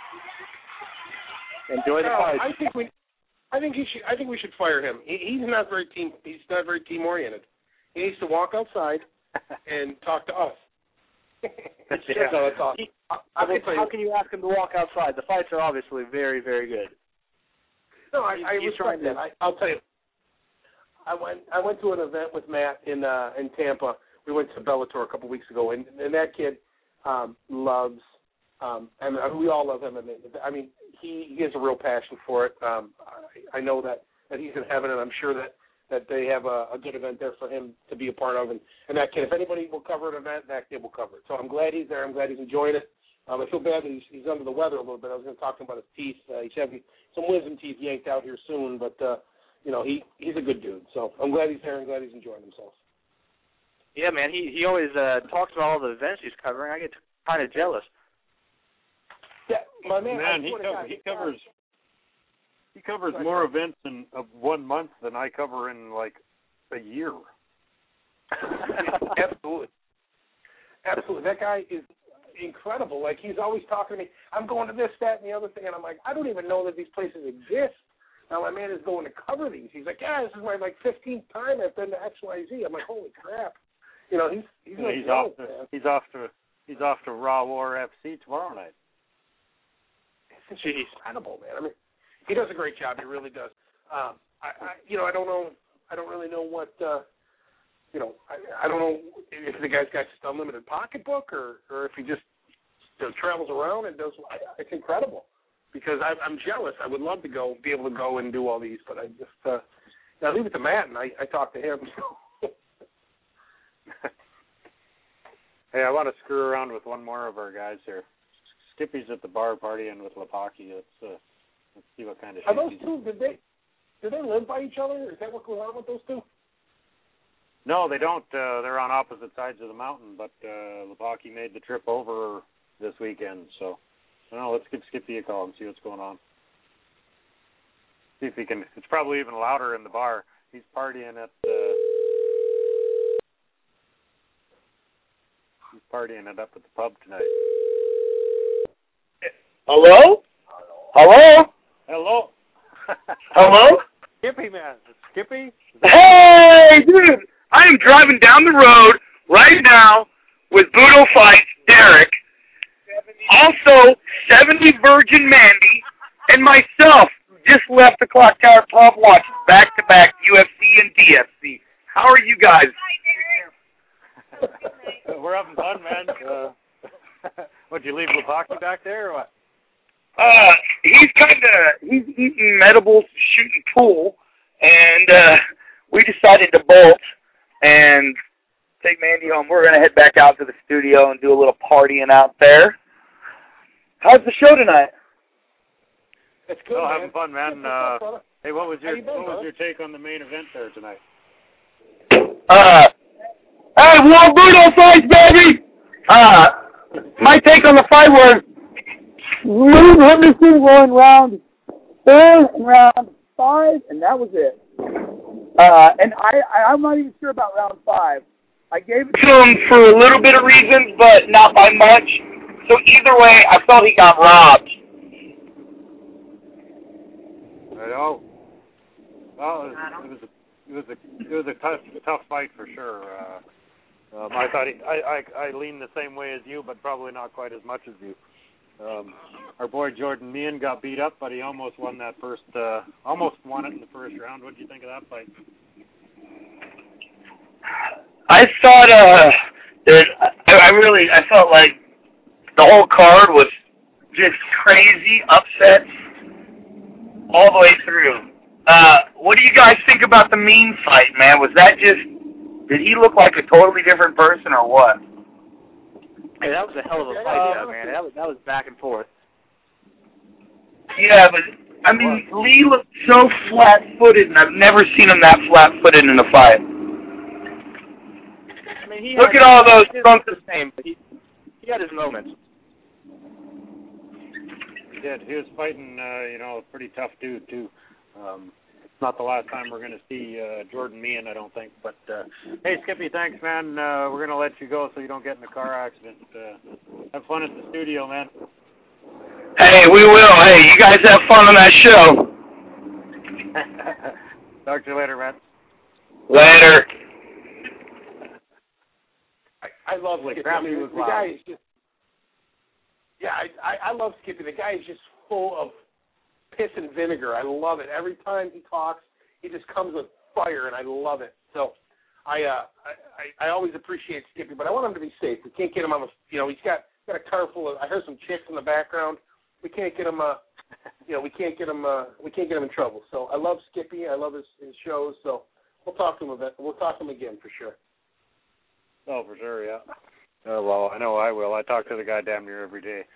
Enjoy the uh, fight. I think we, I think he should. I think we should fire him. He, he's not very team. He's not very team oriented. He needs to walk outside and talk to us. Yeah. So that's all. He, I, how, I will can, tell how you. can you ask him to walk outside? The fights are obviously very, very good. No, I, I He's trying respect to- that. I, I'll tell you. I went. I went to an event with Matt in uh, in Tampa. We went to Bellator a couple weeks ago, and, and that kid um, loves. Um, and we all love M M A. I mean, he, he has a real passion for it. Um, I, I know that, that he's in heaven, and I'm sure that, that they have a, a good event there for him to be a part of. And, and that kid, if anybody will cover an event, that kid will cover it. So I'm glad he's there. I'm glad he's enjoying it. Um, I feel bad that he's, he's under the weather a little bit. I was going to talk to him about his teeth. Uh, he's having some wisdom teeth yanked out here soon, but uh, you know, he, he's a good dude. So I'm glad he's there. I'm glad he's enjoying himself. Yeah, man. He he always uh, talks about all the events he's covering. I get kind of jealous. Yeah, my man. Man, I he swear to covers, God, he covers he covers Right. more events in of one month than I cover in like a year. Absolutely. Absolutely. That guy is incredible. Like, he's always talking to me, I'm going to this, that, and the other thing. And I'm like, I don't even know that these places exist. Now my man is going to cover these. He's like, yeah, this is my, like, fifteenth time I've been to X Y Z. I'm like, holy crap. You know, he's he's, Yeah, no he's joke, off to man. he's off to he's off to Raw War F C tomorrow night. It's incredible, man. I mean, he does a great job. He really does. Um, I, I, you know, I don't know. I don't really know what. Uh, you know, I, I don't know if the guy's got just unlimited pocketbook or, or if he just you know, travels around and does. I, it's incredible because I, I'm jealous. I would love to go, be able to go and do all these, but I just. Uh, I leave it to Matt, and I, I talk to him. Hey, I want to screw around with one more of our guys here. Skippy's at the bar partying with Lepaki. Let's uh, let's see what kind of. Are shit those he's- two? Did they? Do they live by each other? Is that what goes on with those two? No, they don't. Uh, they're on opposite sides of the mountain, but uh, Lepaki made the trip over this weekend. So, I don't know. Let's give Skippy a call and see what's going on. See if he can. It's probably even louder in the bar. He's partying at. Uh, he's partying it up at the pub tonight. Hello? Hello? Hello. Hello? Skippy, man. Skippy? Hey, dude! I am driving down the road right now with Budo Fights, Derek, also seventy Virgin Mandy, and myself just left the Clock Tower Pub watching back-to-back U F C and D F C. How are you guys? We're having fun, man. Uh, what, you leave Lupaki back there or what? Uh, he's kind of, he's eating medibles, shooting pool, and uh, we decided to bolt and take Mandy home. We're going to head back out to the studio and do a little partying out there. How's the show tonight? It's good, oh, man. having fun, man. Uh, hey, what was your you been, what was huh? your take on the main event there tonight? Uh, hey, World Budo Fights, baby! Uh, my take on the fight was Lou Henderson won round four and round five, and that was it. Uh, and I, I, I'm not even sure about round five. I gave it to him for a little bit of reasons, but not by much. So either way, I felt he got robbed. I know. Well, it was, it was a it was a it was a tough tough fight for sure. Uh, um, I thought he, I, I I leaned the same way as you, but probably not quite as much as you. Um, our boy Jordan Meehan got beat up, but he almost won that first. Uh, almost won it in the first round. What do you think of that fight? I thought uh, that I, I really I felt like the whole card was just crazy upsets all the way through. Uh, what do you guys think about the Mean fight, man? Was that just, did he look like a totally different person or what? Hey, that was a hell of a fight, though, man. That was that was back and forth. Yeah, but I mean, Lee looked so flat-footed, and I've never seen him that flat-footed in a fight. I mean, he Look had, at all those he bumps. the same, but he he had his moments. He did. He was fighting, uh, you know, a pretty tough dude too. Um, it's not the last time we're going to see uh, Jordan Meehan, I don't think. But uh, hey, Skippy, thanks, man. Uh, we're going to let you go so you don't get in a car accident. Uh, have fun at the studio, man. Hey, we will. Hey, you guys have fun on that show. Talk to you later, man. Later. I, I love Like, Skippy. I mean, was the loud. guy is just, yeah, I, I I love Skippy. The guy is just full of piss and vinegar. I love it. Every time he talks, he just comes with fire, and I love it. So I uh I, I, I always appreciate Skippy, but I want him to be safe. We can't get him on the, you know, he's got got a car full of. I heard some chicks in the background. We can't get him. Uh, you know, we can't get him. Uh, we can't get him in trouble. So I love Skippy. I love his, his shows. So we'll talk to him about. We'll talk to him again for sure. Oh, for sure, yeah. Uh, well, I know I will. I talk to the guy damn near every day.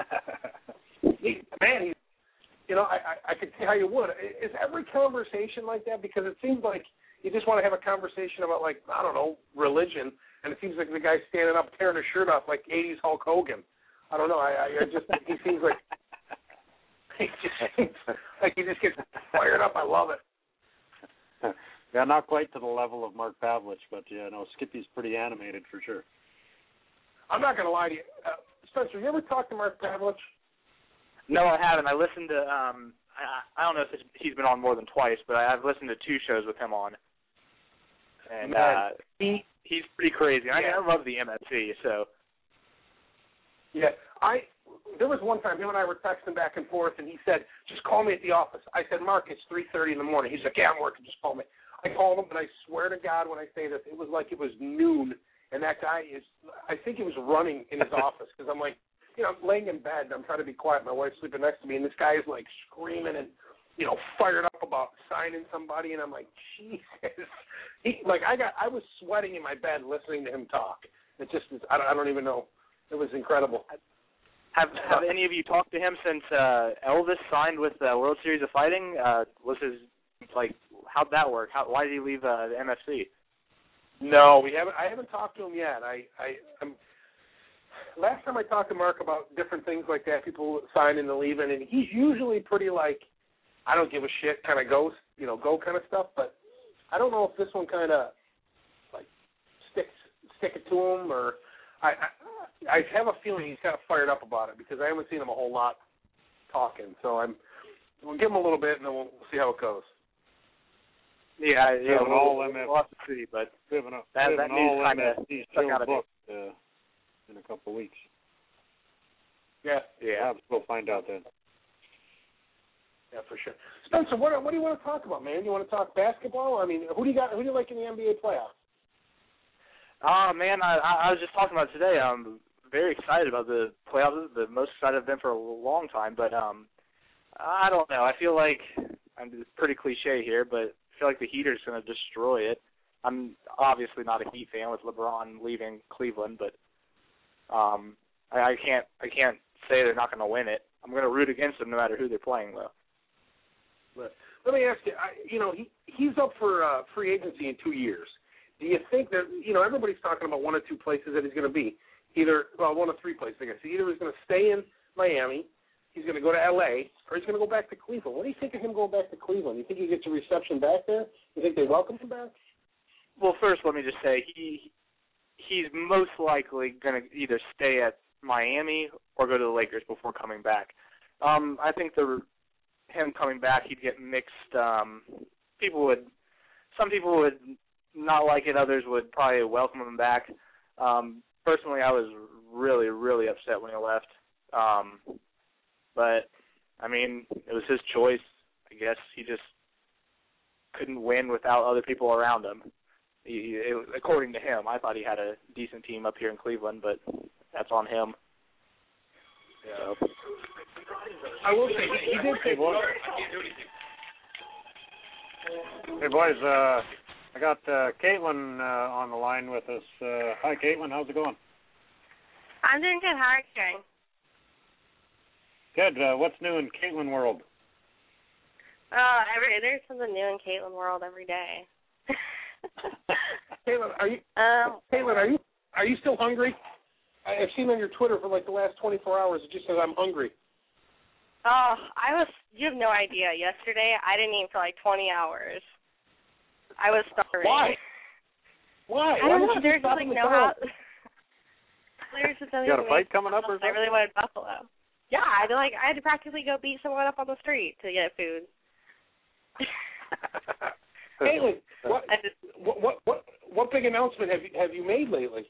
he, man, he's, you know, I, I, I could see how you would. Is every conversation like that? Because it seems like you just want to have a conversation about, like, I don't know, religion, and it seems like the guy's standing up tearing his shirt off like eighties Hulk Hogan. I don't know. I, I just he seems like he just seems like he just gets fired up. I love it. Yeah, not quite to the level of Mark Pavlich, but yeah, no, Skippy's pretty animated for sure. I'm not going to lie to you. Uh, Spencer, you ever talked to Mark Pavlich? No, I haven't. I listened to, um, I, I don't know if he's been on more than twice, but I've listened to two shows with him on. And uh, he he's pretty crazy. I mean, Yeah. I love the M F C, so. Yeah, I. There was one time him and I were texting back and forth, and he said, "Just call me at the office." I said, "Mark, it's three thirty in the morning." He's like, "Yeah, I'm working. Just call me." I called him, and I swear to God, when I say this, it was like it was noon, and that guy is. I think he was running in his office because I'm like, you know, I'm laying in bed, and I'm trying to be quiet. My wife's sleeping next to me, and this guy is like screaming and, you know, fired up about signing somebody, and I'm like, Jesus. He like I got. I was sweating in my bed listening to him talk. It just. I don't, I don't even know. It was incredible. Have have any of you talked to him since uh, Elvis signed with the World Series of Fighting? Uh, was his like how'd that work? How why did he leave uh, the M F C? No, we haven't. I haven't talked to him yet. I I I'm, last time I talked to Mark about different things like that, people signing and leaving, and he's usually pretty like I don't give a shit kind of goes, you know, go kind of stuff. But I don't know if this one kind of like sticks stick it to him or I. I I have a feeling he's kind of fired up about it because I haven't seen him a whole lot talking. So I'm we'll give him a little bit, and then we'll see how it goes. Yeah, yeah, Having we'll, all them we'll have to see, but Having a, that, having that all news kind M of S D stuck still out of me. booked uh, in a couple of weeks. Yeah, Yeah. We'll find out then. yeah, for sure. Spencer, what what do you want to talk about, man? You want to talk basketball? I mean, who do you got? Who do you like in the N B A playoffs? Oh, man, I, I was just talking about it today. I'm very excited about the playoffs. The most excited I've been for a long time. But um, I don't know. I feel like, I'm it's pretty cliche here, but I feel like the Heat are going to destroy it. I'm obviously not a Heat fan with LeBron leaving Cleveland, but um, I, I can't I can't say they're not going to win it. I'm going to root against them no matter who they're playing, though. But let me ask you. I, you know, he he's up for uh, free agency in two years. Do you think that, you know, everybody's talking about one or two places that he's going to be, either, well, one or three places, I guess. Either he's going to stay in Miami, he's going to go to L A, or he's going to go back to Cleveland. What do you think of him going back to Cleveland? You think he gets a reception back there? You think they welcome him back? Well, first, let me just say he he's most likely going to either stay at Miami or go to the Lakers before coming back. Um, I think the him coming back, he'd get mixed. Um, people would, some people would not like it. Others would probably welcome him back. Um, personally, I was really, really upset when he left. Um, but, I mean, it was his choice. I guess he just couldn't win without other people around him. He, it, according to him, I thought he had a decent team up here in Cleveland, but that's on him. Yeah. So. I will say, he, he did say, Hey, boys. Hey, boys, uh, I got uh, Caitlin uh, on the line with us. Uh, hi, Caitlin. How's it going? I'm doing good. How are you doing? Good. Uh, what's new in Caitlin world? Oh, every there's something new in Caitlin world every day. Caitlin, are you? Um, Caitlin, are you? Are you still hungry? I- I've seen on your Twitter for like the last twenty-four hours. It just says I'm hungry. Oh, I was. You have no idea. Yesterday, I didn't eat for like twenty hours. I was starving. Why? Why? I Why don't did know. you There's stop like in the no car? house. There's just You got a fight coming up or something? I really wanted buffalo. Yeah, I had to, like I had to practically go beat someone up on the street to get food. Caitlin, what, I just, what what what what big announcement have you have you made lately?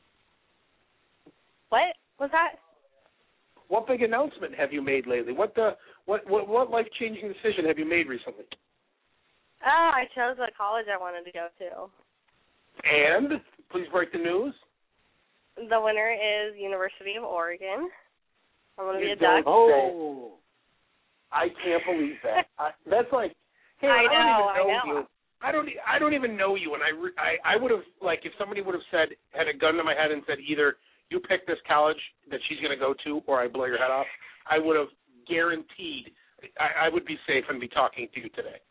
what was that? What big announcement have you made lately? What the what what, what life changing decision have you made recently? Oh, I chose the college I wanted to go to. And please break the news. The winner is University of Oregon. I'm going to be You a Duck. don't say. I can't believe that. I, that's like, hey, I I, know, don't even know, I know. you. I don't. e- I don't even know you, and I, re- I, I would have like if somebody would have said had a gun to my head and said either you pick this college that she's going to go to or I blow your head off. I would have guaranteed I, I would be safe and be talking to you today.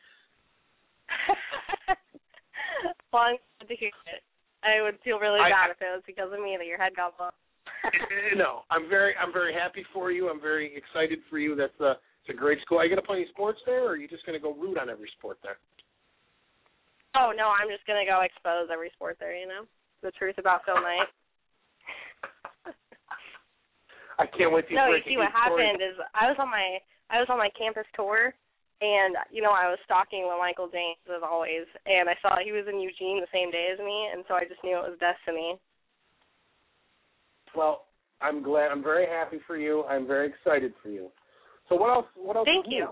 Well, I'm glad to hear it. I would feel really I- bad if it was because of me that your head got blown. No, I'm very, I'm very happy for you. I'm very excited for you. That's a, it's a great school. Are you going to play any sports there, or are you just going to go root on every sport there? Oh, no, I'm just going to go expose every sport there, you know? The truth about Phil Knight. I can't wait to No, hear you see what happened is I was on my I was on my campus tour, and, you know, I was stalking Michael James, as always, and I saw he was in Eugene the same day as me, and so I just knew it was destiny. Well, I'm glad. I'm very happy for you. I'm very excited for you. So what else? What else? Thank is you. new?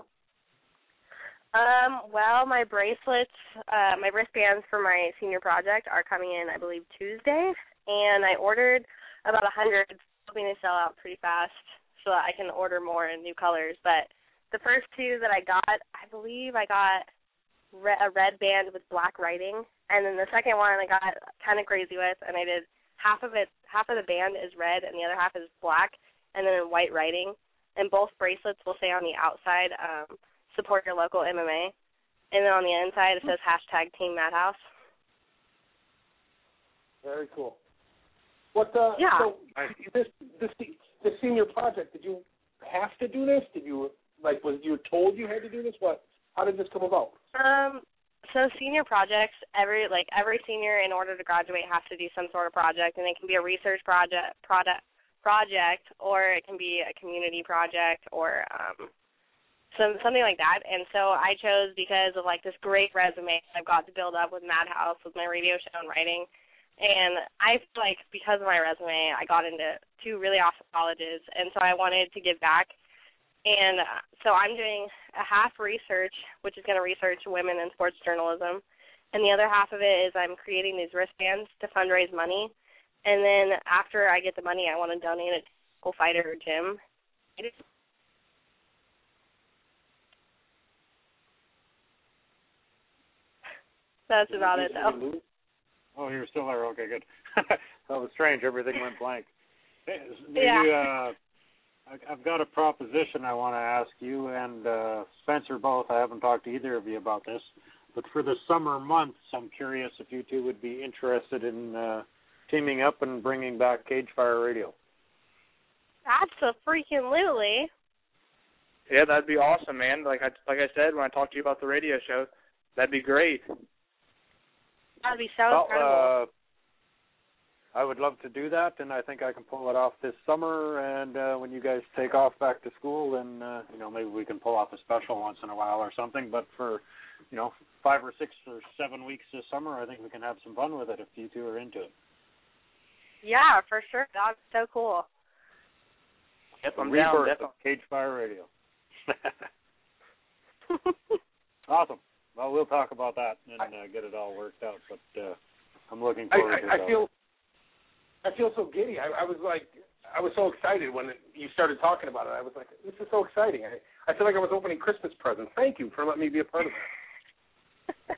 Um, well, my bracelets, uh, my wristbands for my senior project are coming in, I believe, Tuesday, and I ordered about a hundred, hoping to sell out pretty fast so that I can order more in new colors. But the first two that I got, I believe I got re- a red band with black writing, and then the second one I got kind of crazy with, and I did half of it, half of the band is red and the other half is black, and then in white writing. And both bracelets will say on the outside, um, support your local M M A. And then on the inside it says hashtag Team Madhouse. Very cool. What the? Yeah. So this this this senior project, did you have to do this? Did you like was you told you had to do this? What? How did this come about? Um, so senior projects, every like every senior in order to graduate has to do some sort of project, and it can be a research project, product, project, or it can be a community project, or um, some something like that. And so I chose because of like this great resume I've got to build up with Madhouse, with my radio show and writing. And I feel like because of my resume, I got into two really awesome colleges, and so I wanted to give back. And so I'm doing a half research, which is going to research women in sports journalism, and the other half of it is I'm creating these wristbands to fundraise money. And then after I get the money, I want to donate it to a local fighter gym. That's about it, though. Oh, you're still there. Okay, good. That was strange. Everything went blank. Maybe, yeah. uh, I've got a proposition I want to ask you and uh, Spencer both. I haven't talked to either of you about this. But for the summer months, I'm curious if you two would be interested in uh, teaming up and bringing back Cage Fire Radio. Absolutely. Yeah, that'd be awesome, man. Like I like I said when I talked to you about the radio show, that'd be great. That'd be so well, incredible. Uh, I would love to do that, and I think I can pull it off this summer. And uh, when you guys take off back to school, then uh, you know maybe we can pull off a special once in a while or something. But for you know five or six or seven weeks this summer, I think we can have some fun with it if you two are into it. Yeah, for sure. That's so cool. Yep, I'm Rebirth down. Definitely. Cage Fire Radio. Awesome. Well, we'll talk about that and uh, get it all worked out. But uh, I'm looking forward I, to I, it. I feel, I feel so giddy. I, I was like, I was so excited when it, you started talking about it. I was like, this is so exciting. I, I feel like I was opening Christmas presents. Thank you for letting me be a part of it.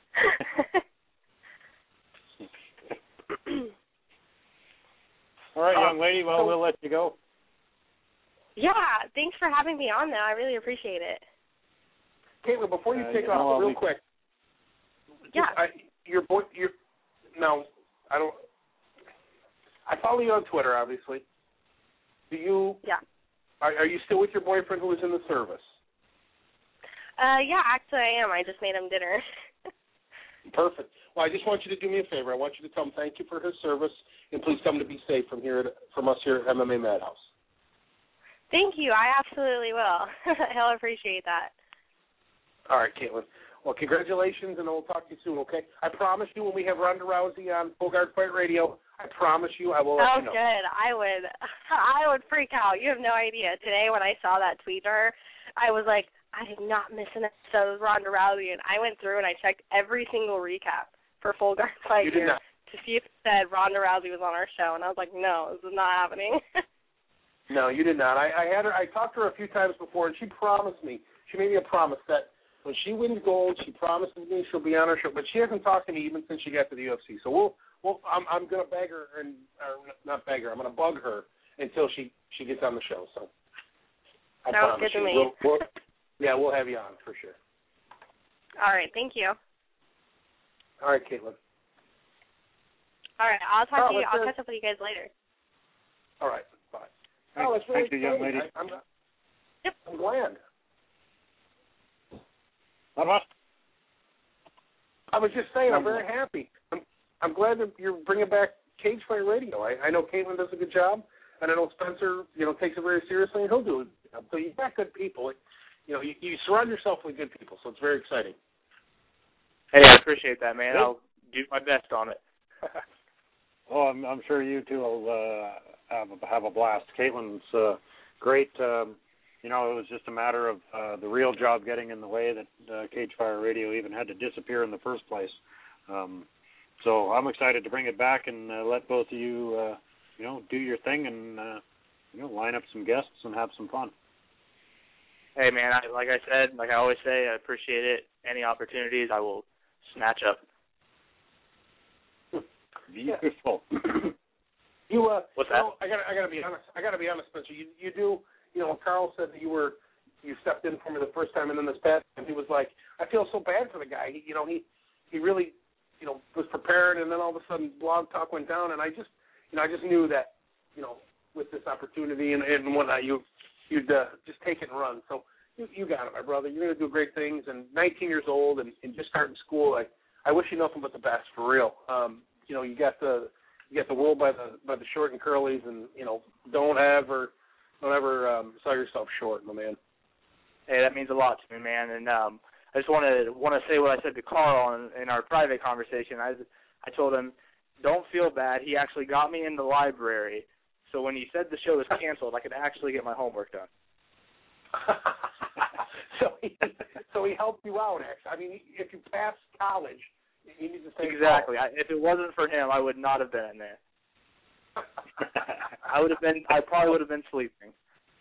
All right, young Uh, lady. Well, so, we'll let you go. Yeah, thanks for having me on, though. I really appreciate it. Caitlin, before you Uh, take you know, off, I'll real be... quick. Yeah. I, your boy, your no, I don't. I follow you on Twitter, obviously. Do you? Yeah. Are, are you still with your boyfriend who was in the service? Uh, yeah, actually I am. I just made him dinner. Perfect. Well, I just want you to do me a favor. I want you to tell him thank you for his service, and please tell him to be safe from here at, from us here at M M A Madhouse. Thank you. I absolutely will. He'll appreciate that. All right, Caitlin. Well, congratulations, and we'll talk to you soon, okay? I promise you when we have Ronda Rousey on Full Guard Fight Radio, I promise you I will let Oh, you know. good. I would I would freak out. You have no idea. Today when I saw that tweet to her, I was like, I did not miss an episode of Ronda Rousey, and I went through and I checked every single recap for Full Guard Fight You did here not. to see if it said Ronda Rousey was on our show, and I was like, no, this is not happening. No, you did not. I, I had her. I talked to her a few times before, and she promised me. She made me a promise that when she wins gold, she promises me she'll be on her show. But she hasn't talked to me even since she got to the U F C. So we'll, we'll I'm, I'm gonna beg her, and or not beg her. I'm gonna bug her until she, she gets on the show. So I Sounds promise good to you. me. We'll, we'll, yeah, we'll have you on for sure. All right, thank you. All right, Caitlin. All right, I'll talk Oh, to you. I'll uh, catch up with you guys later. All right, bye. Thank, oh, that's really thank you, young exciting. lady. I, I'm, Yep. I'm glad. What? I was just saying, I'm very happy. I'm, I'm glad that you're bringing back Cage Fight Radio. I, I know Caitlin does a good job, and I know Spencer, you know, takes it very seriously, and he'll do it. So you've got good people. You know, you, you surround yourself with good people, so it's very exciting. Hey, I appreciate that, man. Good. I'll do my best on it. Well, I'm, I'm sure you two will uh, have, a, have a blast. Caitlin's uh, great. Um, you know, it was just a matter of uh, the real job getting in the way that uh, Cage Fire Radio even had to disappear in the first place. Um, so I'm excited to bring it back and uh, let both of you, uh, you know, do your thing and, uh, you know, line up some guests and have some fun. Hey, man, I, like I said, like I always say, I appreciate it. Any opportunities, I will snatch up. Beautiful. You, uh, What's you that? know, I got, I got to be honest. I got to be honest, Spencer. You, you do. You know, Carl said that you were, you stepped in for me the first time, and then this past time he was like, I feel so bad for the guy. He, you know, he, he really, you know, was prepared, and then all of a sudden, Blog Talk went down, and I just, you know, I just knew that, you know, with this opportunity and, and whatnot, you, you'd uh, just take it and run. So you, you got it, my brother. You're going to do great things. And nineteen years old and, and just starting school, I, I wish you nothing but the best for real. Um, you know, you got the, you get the wool by the by the short and curlies, and you know, don't ever don't ever um, sell yourself short, my man. Hey, that means a lot to me, man. And um, I just want to want to say what I said to Carl in, in our private conversation. I I told him, don't feel bad. He actually got me in the library, so when he said the show was canceled, I could actually get my homework done. so he so he helped you out. Actually, I mean, if you passed college, you need to say exactly. I, if it wasn't for him, I would not have been in there. I would have been. I probably would have been sleeping.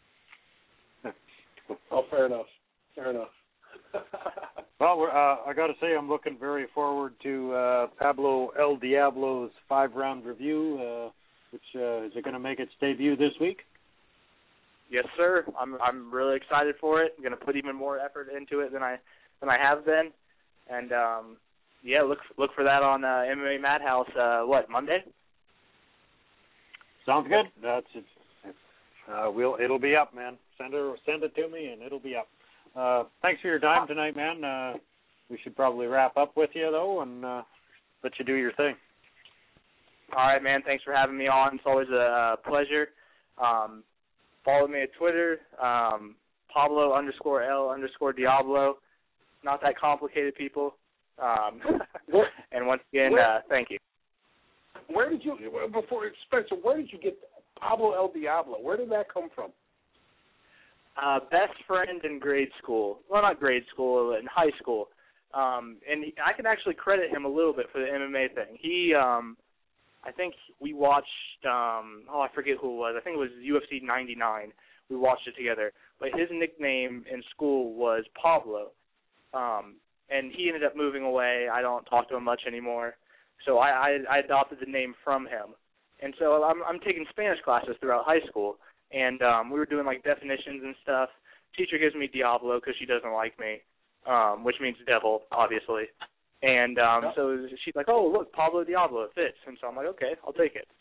Oh, fair enough. Fair enough. Well, we're, uh, I got to say, I'm looking very forward to uh, Pablo El Diablo's five-round review, uh, which uh, is it going to make its debut this week? Yes, sir. I'm I'm really excited for it. I'm going to put even more effort into it than I than I have been, and um, yeah, look look for that on uh, M M A Madhouse. Uh, what Monday? Sounds good. That's it. Uh, we'll it'll be up, man. Send it send it to me, and it'll be up. Uh, thanks for your time tonight, man. Uh, we should probably wrap up with you though, and uh, let you do your thing. All right, man. Thanks for having me on. It's always a pleasure. Um, follow me at Twitter, um, Pablo underscore L underscore Diablo. Not that complicated, people. Um, and once again, where, uh, thank you. Where did you, before Spencer? Where did you get Pablo El Diablo? Where did that come from? Uh, best friend in grade school. Well, not grade school, in high school. Um, and he, I can actually credit him a little bit for the M M A thing. He, um, I think we watched, um, oh, I forget who it was. I think it was U F C ninety-nine. We watched it together. But his nickname in school was Pablo. Um, and he ended up moving away. I don't talk to him much anymore. So I, I, I adopted the name from him. And so I'm, I'm taking Spanish classes throughout high school. And um, we were doing, like, definitions and stuff. Teacher gives me Diablo because she doesn't like me, um, which means devil, obviously. And um, yep. so she's like, oh, look, Pablo Diablo, it fits. And so I'm like, okay, I'll take it.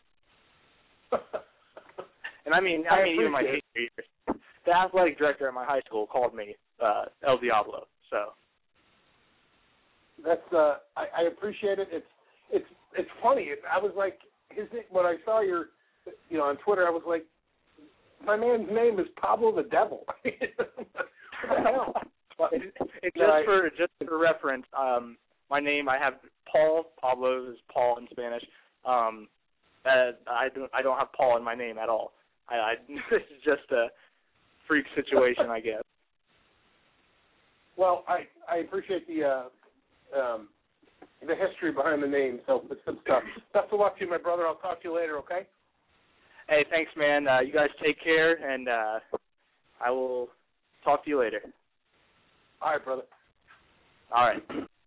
and I mean, I, I mean, even my senior year, the athletic director at my high school called me uh, El Diablo. So that's uh, I, I appreciate it. It's it's it's funny. It, I was like, his when I saw your, you know, on Twitter, I was like, my man's name is Pablo the Devil. What the hell? Well, it, it, just I, for just for reference, um, my name I have Paul. Pablo is Paul in Spanish. Um, uh, I don't I don't have Paul in my name at all. I, I it's just a freak situation, I guess. Well, I I appreciate the uh, um, the history behind the name. So it's good stuff. Best of luck to you, my brother. I'll talk to you later. Okay. Hey, thanks, man. Uh, you guys take care, and uh, I will talk to you later. All right, brother. All right.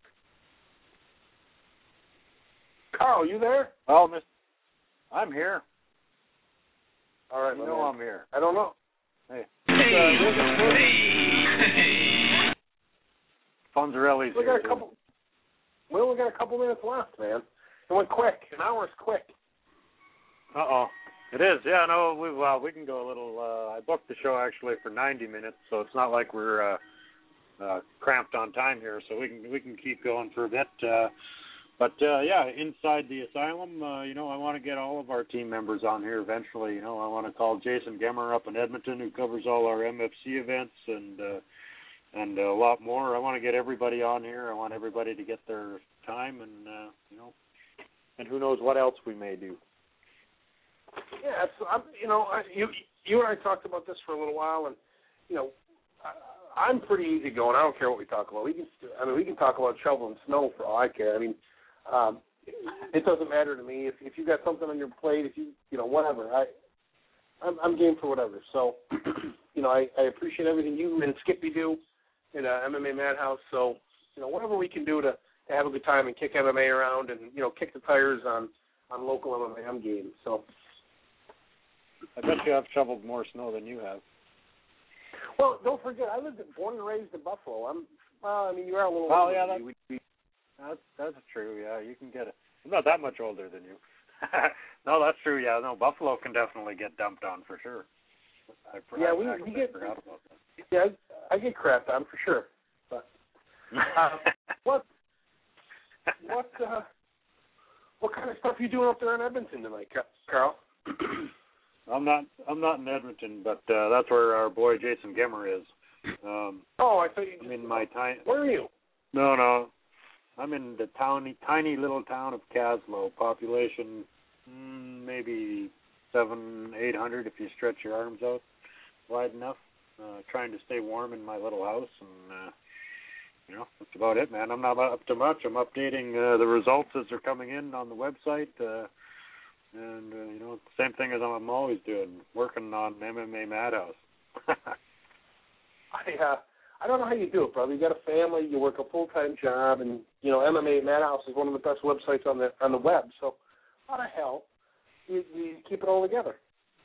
Carl, you there? Oh, Miss, I'm here. All right, you know man. I'm here. I don't know. Hey. Hey. Uh, hey. Fonzarelli's we here. got a couple. We only got a couple minutes left, man. It went quick. An hour's quick. Uh oh. It is, yeah. No, we well, we can go a little. Uh, I booked the show actually for ninety minutes, so it's not like we're uh, uh, cramped on time here. So we can we can keep going for a bit. Uh, but uh, yeah, inside the asylum, uh, you know, I want to get all of our team members on here eventually. You know, I want to call Jason Gemmer up in Edmonton, who covers all our M F C events and uh, and a lot more. I want to get everybody on here. I want everybody to get their time, and uh, you know, and who knows what else we may do. Yeah, it's, I'm, you know, I, you you and I talked about this for a little while, and you know, I, I'm pretty easygoing. I don't care what we talk about. We can, I mean, we can talk about shoveling snow for all I care. I mean, um, it doesn't matter to me if if you got something on your plate, if you you know whatever. I I'm, I'm game for whatever. So, you know, I, I appreciate everything you and Skippy do in uh, M M A Madhouse. So, you know, whatever we can do to, to have a good time and kick M M A around and you know kick the tires on on local M M A games. So. I bet you I've shoveled more snow than you have. Well, don't forget, I lived, born and raised in Buffalo. I'm, well, I mean, you are a little well, older yeah, than that's, me. that's, that's true, yeah, you can get it. I'm not that much older than you. No, that's true, yeah, no, Buffalo can definitely get dumped on for sure. I, yeah, I we, we get, forgot about that. yeah, I, I get crapped on for sure. But, uh, what, what, uh, what kind of stuff you doing up there in Edmonton tonight, Carl? I'm not. I'm not in Edmonton, but uh, that's where our boy Jason Gemmer is. Um, oh, I thought you. I'm in my tiny. Where are you? No, no. I'm in the tiny, tiny little town of Caslow. Population, mm, maybe seven, eight hundred if you stretch your arms out wide enough. Uh, trying to stay warm in my little house, and uh, you know, that's about it, man. I'm not up to much. I'm updating uh, the results as they're coming in on the website, uh, and uh, you know, same thing as I'm always doing, working on M M A Madhouse. I uh, I don't know how you do it, brother. You got a family, you work a full time job, and you know, M M A Madhouse is one of the best websites on the on the web. So, how the hell do you, you keep it all together?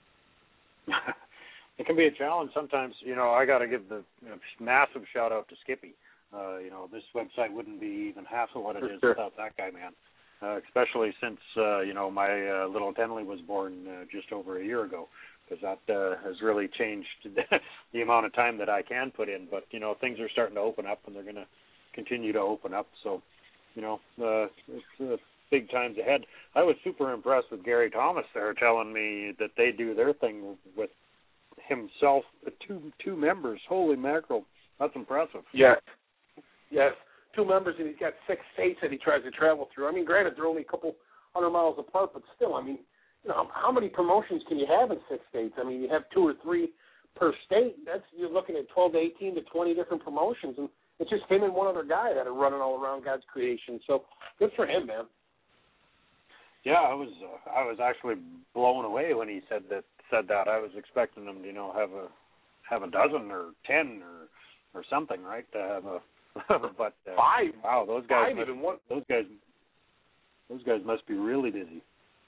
It can be a challenge sometimes. You know, I got to give the you know, massive shout out to Skippy. Uh, you know, this website wouldn't be even half of what it For is sure. without that guy, man. Uh, especially since, uh, you know, my uh, little Denley was born uh, just over a year ago, because that uh, has really changed the amount of time that I can put in. But, you know, things are starting to open up, and they're going to continue to open up. So, you know, uh, it's uh, big times ahead. I was super impressed with Gary Thomas there telling me that they do their thing with himself, two two members. Holy mackerel. That's impressive. Yes. Yes. Two members, and he's got six states that he tries to travel through. I mean, granted, they're only a couple hundred miles apart, but still, I mean, you know, how many promotions can you have in six states? I mean, you have two or three per state. That's you're looking at twelve to eighteen to twenty different promotions, and it's just him and one other guy that are running all around God's creation. So good for him, man. Yeah, I was uh, I was actually blown away when he said that said that. I was expecting him to, you know, have a have a dozen or ten or or something, right? To have a but uh, five. Wow, those guys Five must, even one. those guys those guys must be really busy.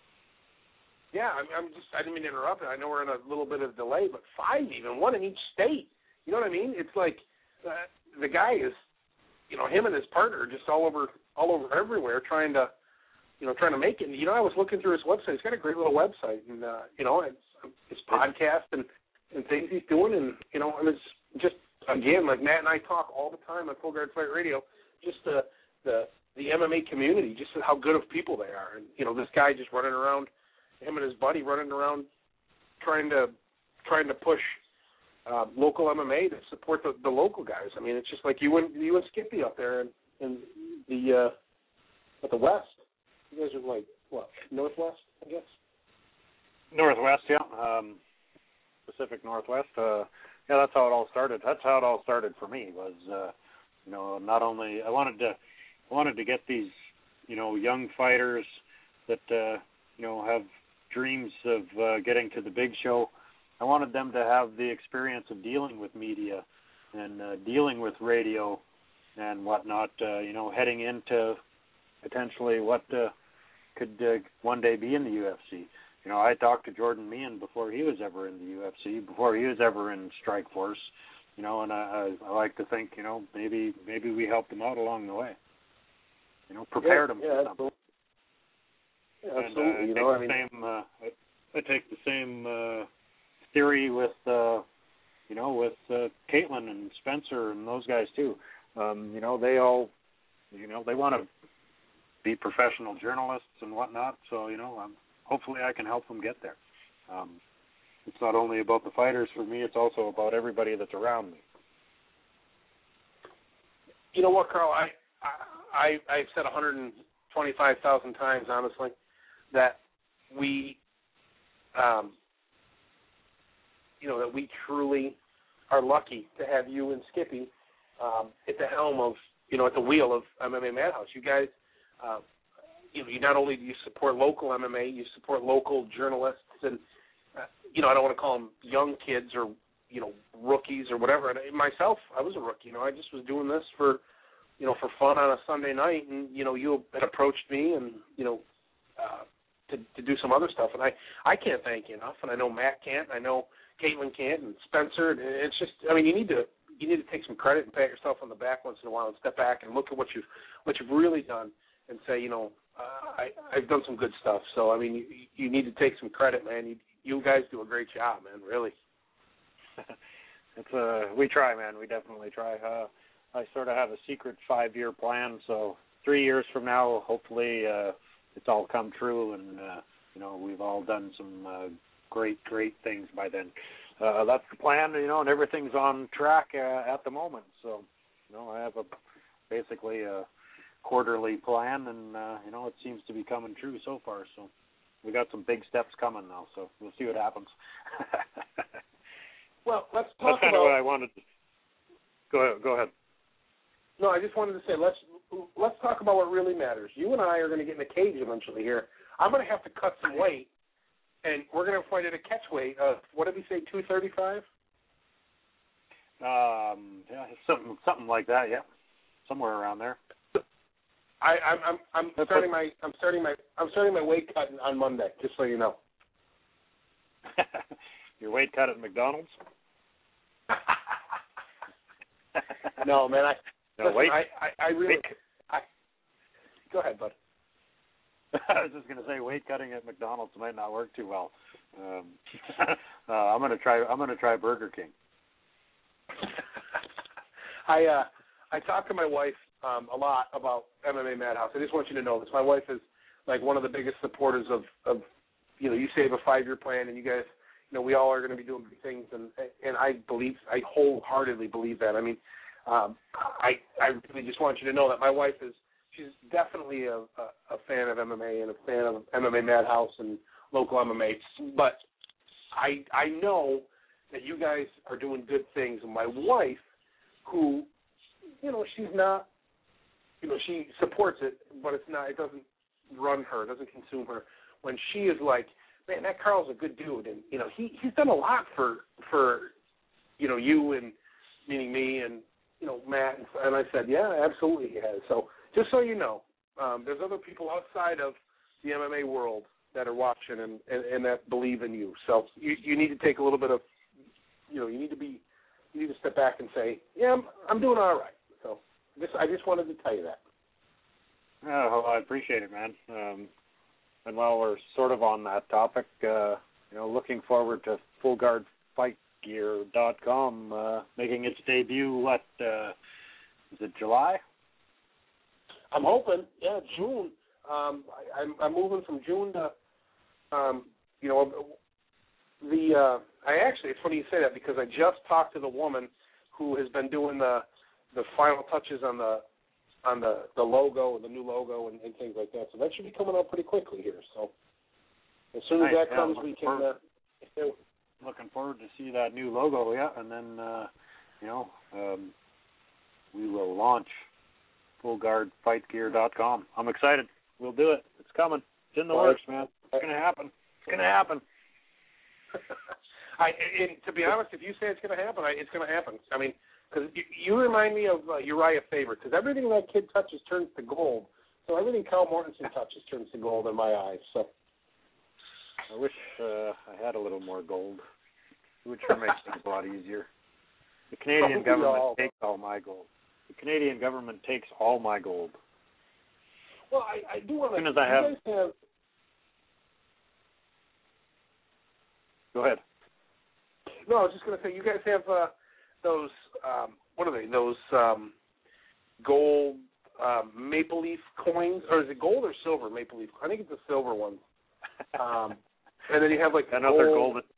Yeah, I'm, I'm just I didn't mean to interrupt. I know we're in a little bit of delay, but five even, one in each state. You know what I mean? It's like uh, the guy is, you know, him and his partner are just all over all over everywhere trying to, you know, trying to make it. And, you know, I was looking through his website. He's got a great little website, and uh, you know, it's his podcast and and things he's doing, and you know, and it's just again like Matt and I talk all the time on Full Guard Fight Radio, just the the the M M A community, just how good of people they are, and you know, this guy just running around, him and his buddy running around, trying to trying to push uh, local M M A to support the, the local guys. I mean, it's just like you and you and Skippy up there in, in the uh, at the West. You guys are like what, Northwest, I guess. Northwest, yeah. Um, Pacific Northwest. Uh, yeah, that's how it all started. That's how it all started for me. Was uh, you know, not only I wanted to, I wanted to get these, you know, young fighters that uh, you know have dreams of uh, getting to the big show. I wanted them to have the experience of dealing with media and uh, dealing with radio and whatnot. Uh, you know, heading into potentially what uh, could uh, one day be in the U F C. You know, I talked to Jordan Meehan before he was ever in the U F C, before he was ever in Strikeforce. You know, and I, I, I like to think, you know, maybe maybe we helped him out along the way. You know, prepared yeah, him yeah, for something. Yeah, and, absolutely. uh, I you take know, the I mean, same. Uh, I, I take the same uh, theory with, uh, you know, with uh, Caitlin and Spencer and those guys too. Um, you know, they all, you know, they want to be professional journalists and whatnot. So, you know, um, hopefully I can help them get there. Um, it's not only about the fighters for me; it's also about everybody that's around me. you know what, Carl? I I I've said one hundred twenty-five thousand times, honestly, that we, um, you know, that we truly are lucky to have you and Skippy um, at the helm of, you know, at the wheel of M M A Madhouse. You guys, uh, you know, you not only do you support local M M A, you support local journalists, and uh, you know, I don't want to call them young kids or, you know, rookies or whatever. And myself, I was a rookie. You know, I just was doing this for, you know, for fun on a Sunday night, and you know, you had approached me, and you know, uh, to to do some other stuff, and I I can't thank you enough, and I know Matt can't, I know Caitlin can't, and Spencer. And it's just, I mean, you need to you need to take some credit and pat yourself on the back once in a while, and step back and look at what you've what you've really done, and say, you know, uh, I I've done some good stuff. So I mean, you, you need to take some credit, man. You you guys do a great job, man. Really. It's uh, we try, man. We definitely try. Uh, I sort of have a secret five-year plan. So three years from now, hopefully, uh, it's all come true, and uh, you know, we've all done some uh, great, great things by then. Uh, that's the plan, you know, and everything's on track uh, at the moment. So, you know, I have a basically a quarterly plan, and uh, you know, it seems to be coming true so far. So, we got some big steps coming now. So we'll see what happens. Well, let's talk That's kind about. of what I wanted to. Go ahead. Go ahead. No, I just wanted to say let's let's talk about what really matters. You and I are going to get in a cage eventually here. I'm going to have to cut some weight, and we're going to fight at a catch weight of what did we say, two thirty-five? Um, yeah, something something like that. Yeah, somewhere around there. I, I'm I'm I'm That's starting what, my I'm starting my I'm starting my weight cut on Monday. Just so you know. Your weight cut at McDonald's? No, man. I no, listen, wait. I, I, I really. Wait. I, go ahead, bud. I was just going to say, weight cutting at McDonald's might not work too well. Um, uh, I'm going to try. I'm going to try Burger King. I uh, I talk to my wife um, a lot about M M A Madhouse. I just want you to know this. My wife is like one of the biggest supporters of, of you know, you save a five-year plan, and you guys, you know, we all are going to be doing big things, and and I believe, I wholeheartedly believe that. I mean, um, I I really just want you to know that my wife is, she's definitely a, a, a fan of M M A and a fan of M M A Madhouse and local M M A, but I I know that you guys are doing good things, and my wife, who, you know, she's not, you know, she supports it, but it's not, it doesn't run her, it doesn't consume her. When she is like, man, that Carl's a good dude, and you know, he he's done a lot for for, you know, you and meaning me and you know Matt, and, and I said, yeah, absolutely he has. So just so you know, um, there's other people outside of the M M A world that are watching and, and, and that believe in you. So you you need to take a little bit of, you know, you need to be, you need to step back and say, yeah, I'm I'm doing all right. So just I just wanted to tell you that. Oh, well, I appreciate it, man. Um, and while we're sort of on that topic, uh, you know, looking forward to full guard fight gear dot com uh, making its debut. What uh, is it? July? I'm hoping, yeah, June. Um, I, I'm, I'm moving from June to, um, you know, the. Uh, I actually, it's funny you say that because I just talked to the woman who has been doing the the final touches on the on the, the logo, the new logo, and, and things like that. So that should be coming out pretty quickly here. So as soon as nice. that yeah, comes, we can. Uh, you know, looking forward to see that new logo, yeah, and then uh, you know um, we will launch full guard fight gear dot com. I'm excited. We'll do it. It's coming. It's in the well, works, man. It's gonna happen. It's gonna happen. I, and to be honest, if you say it's going to happen, I, it's going to happen. I mean, because you, you remind me of uh, Uriah Faber, because everything that kid touches turns to gold. So everything Carl Mortensen touches turns to gold in my eyes. So I wish uh, I had a little more gold. It would sure make things a lot easier. The Canadian Probably government all. takes all my gold. The Canadian government takes all my gold. Well, I, I do want to. As soon as I have, have. Go ahead. No, I was just going to say, you guys have uh, those, um, what are they, those um, gold um, maple leaf coins, or is it gold or silver maple leaf? I think it's the silver one. Um, and then you have like another gold. golden.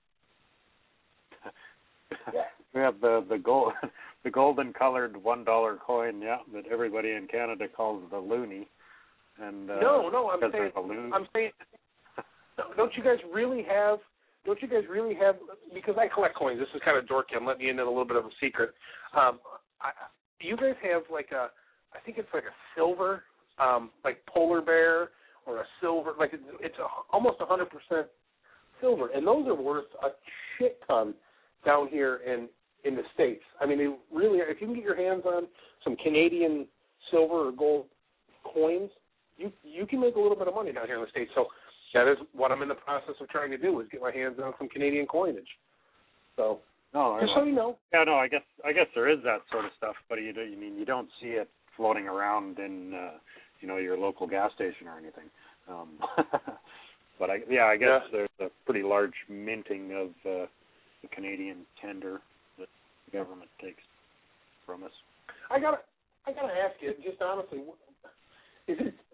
Yeah. We have the the gold, the golden colored one dollar coin, yeah, that everybody in Canada calls the loonie. And uh, no, no, I'm saying, saying, I'm saying, don't you guys really have? Don't you guys really have, because I collect coins, this is kind of dorky, I'm letting you in a little bit of a secret. Um, I, you guys have like a, I think it's like a silver, um, like polar bear or a silver, like it's, it's a, almost one hundred percent silver. And those are worth a shit ton down here in, in the States. I mean, they really are. If you can get your hands on some Canadian silver or gold coins, you you can make a little bit of money down here in the States. So that is what I'm in the process of trying to do, is get my hands on some Canadian coinage. So, no, just so you know. Yeah, no, I guess I guess there is that sort of stuff, but you do, you mean you don't see it floating around in uh, you know your local gas station or anything. Um, but I, yeah, I guess yeah. there's a pretty large minting of uh, the Canadian tender that the government takes from us. I gotta I gotta ask you, just honestly, is it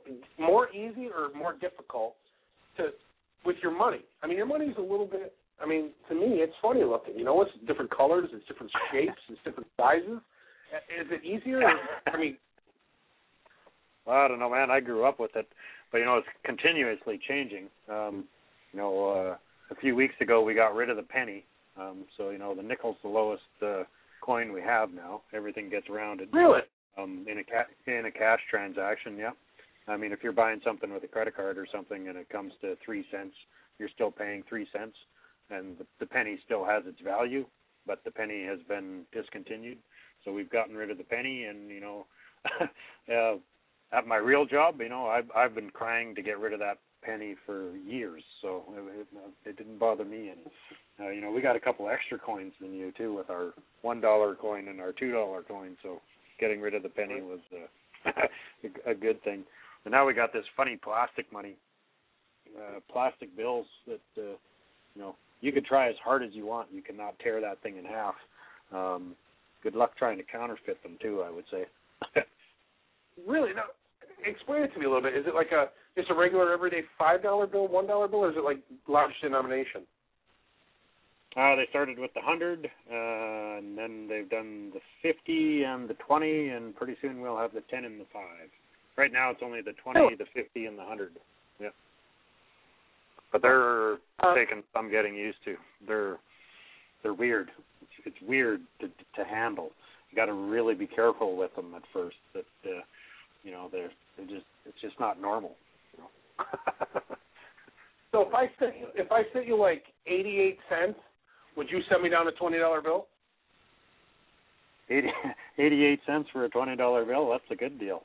more easy or more difficult to with your money? I mean, your money's a little bit. I mean, to me, it's funny looking. You know, it's different colors, it's different shapes, it's different sizes. Is it easier? Or, I mean, well, I don't know, man. I grew up with it, but you know, it's continuously changing. Um, you know, uh, a few weeks ago we got rid of the penny, um, so you know, the nickel's the lowest uh, coin we have now. Everything gets rounded. Really? Um, in a ca- in a cash transaction, yeah. I mean, if you're buying something with a credit card or something and it comes to three cents, you're still paying three cents, and the, the penny still has its value, but the penny has been discontinued. So we've gotten rid of the penny, and you know, uh, at my real job, you know, I've I've been crying to get rid of that penny for years, so it, it, it didn't bother me any. Uh, you know, we got a couple extra coins than you too with our one dollar coin and our two dollar coin, so getting rid of the penny was uh, a, a good thing. And now we got this funny plastic money, uh, plastic bills that uh, you know, you could try as hard as you want, you cannot tear that thing in half. Um, good luck trying to counterfeit them too, I would say. Really? Now, explain it to me a little bit. Is it like a just a regular everyday five dollar bill, one dollar bill, or is it like large denomination? Uh, they started with the hundred, uh, and then they've done the fifty and the twenty, and pretty soon we'll have the ten and the five. Right now it's only the twenty, oh. the fifty, and the hundred. Yeah. But they're uh, taking some getting used to. They're they're weird. It's, it's weird to to handle. You got to really be careful with them at first. That uh, you know they're they're just it's just not normal. You know? So if I sent you, if I sent you like eighty-eight cents, would you send me down a twenty dollar bill? Eighty eighty-eight cents for a twenty dollar bill. That's a good deal.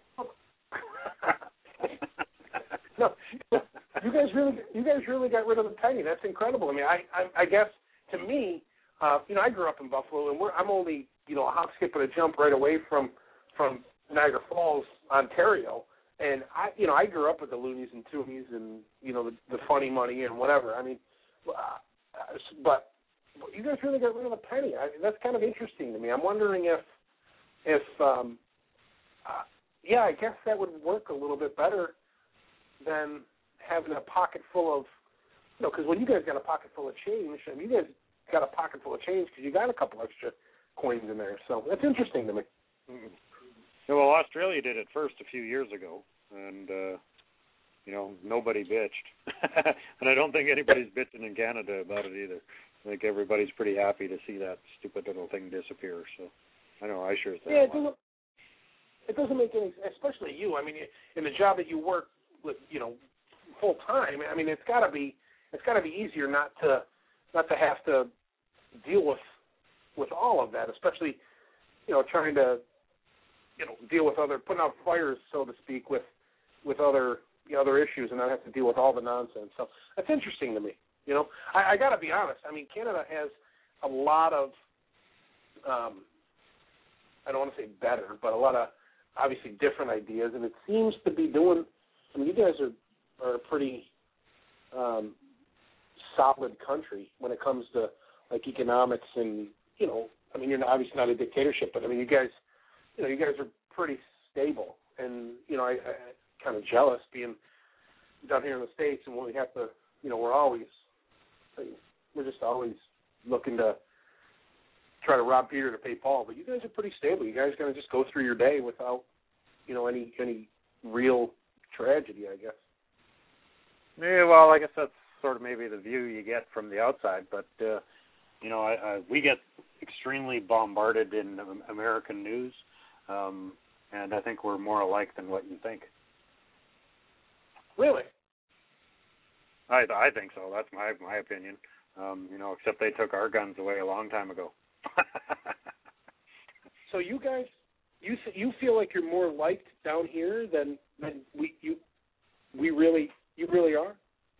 No, you guys really, you guys really got rid of the penny. That's incredible. I mean, I, I, I guess to me, uh, you know, I grew up in Buffalo, and we're, I'm only, you know, a hop, skip, and a jump right away from from Niagara Falls, Ontario, and I, you know, I grew up with the loonies and toonies, and you know, the, the funny money and whatever. I mean, uh, but you guys really got rid of the penny. I mean, that's kind of interesting to me. I'm wondering if, if, um, uh, yeah, I guess that would work a little bit better than having a pocket full of, you know, because when you guys got a pocket full of change, I mean, you guys got a pocket full of change because you got a couple extra coins in there. So that's interesting to me. Mm-hmm. Yeah, well, Australia did it first a few years ago, and, uh, you know, nobody bitched. And I don't think anybody's bitching in Canada about it either. I think everybody's pretty happy to see that stupid little thing disappear. So I know I sure think. Yeah, it doesn't, it doesn't make any, especially you. I mean, in the job that you work with, you know, full time. I mean, it's got to be, it's got to be easier not to, not to have to deal with, with all of that, especially, you know, trying to, you know, deal with other, putting out fires, so to speak, with, with other, you know, other issues, and not have to deal with all the nonsense. So that's interesting to me. You know, I, I got to be honest. I mean, Canada has a lot of, um, I don't want to say better, but a lot of obviously different ideas, and it seems to be doing. I mean, you guys are are a pretty um, solid country when it comes to like economics, and you know, I mean, you're not, obviously not a dictatorship, but I mean, you guys, you know, you guys are pretty stable, and you know, I, I kind of jealous being down here in the States, and when we have to, you know, we're always. We're just always looking to try to rob Peter to pay Paul. But you guys are pretty stable. You guys are going to just go through your day without, you know, any any real tragedy, I guess. Yeah, well, I guess that's sort of maybe the view you get from the outside. But, uh, you know, I, I, we get extremely bombarded in American news, um, and I think we're more alike than what you think. Really? I I think so. That's my my opinion. Um, you know, except they took our guns away a long time ago. So you guys, you you feel like you're more liked down here than than we you we really you really are?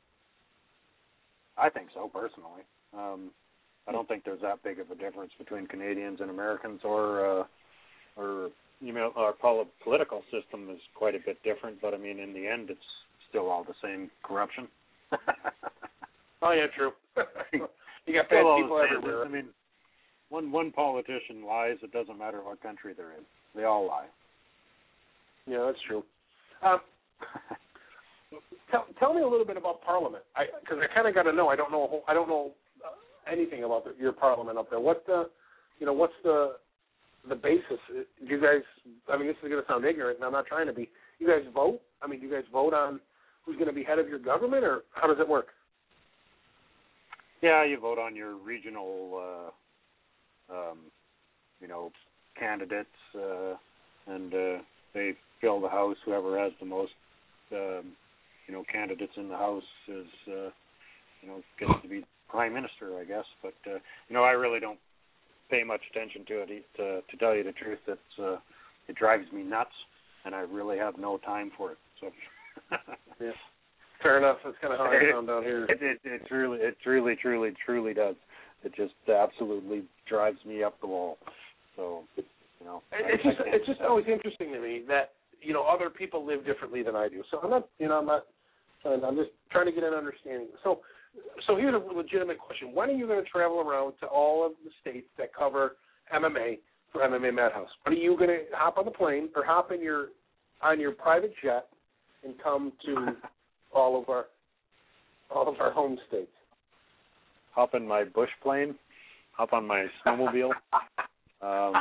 I think so personally. Um, I don't think there's that big of a difference between Canadians and Americans, or uh, or you know, our political system is quite a bit different. But I mean, in the end, it's still all the same corruption. Oh yeah, true. You got bad well, people everywhere. I mean, one one politician lies. It doesn't matter what country they're in; they all lie. Yeah, that's true. Um, tell tell me a little bit about Parliament, because I, I kind of got to know. I don't know. a whole- I don't know uh, anything about the, your Parliament up there. What the, you know, what's the the basis? Do you guys? I mean, this is going to sound ignorant, and I'm not trying to be. You guys vote? I mean, do you guys vote on who's going to be head of your government, or how does it work? Yeah, you vote on your regional, uh, um, you know, candidates, uh, and uh, they fill the House. Whoever has the most, um, you know, candidates in the House is, uh, you know, gets to be prime minister, I guess. But uh, you know, I really don't pay much attention to it. To, to tell you the truth, it's uh, it drives me nuts, and I really have no time for it. So. Yeah. Fair enough. That's kind of how I found out here. It, it, it truly, it truly, truly, truly does. It just absolutely drives me up the wall. So, you know, it's I, just I it's just always interesting to me that you know other people live differently than I do. So I'm not, you know, I'm not. I'm just trying to get an understanding. So, so here's a legitimate question: when are you going to travel around to all of the states that cover M M A for M M A Madhouse? When are you going to hop on the plane or hop in your on your private jet and come to all of our all of our home states? Hop in my bush plane, hop on my snowmobile. um,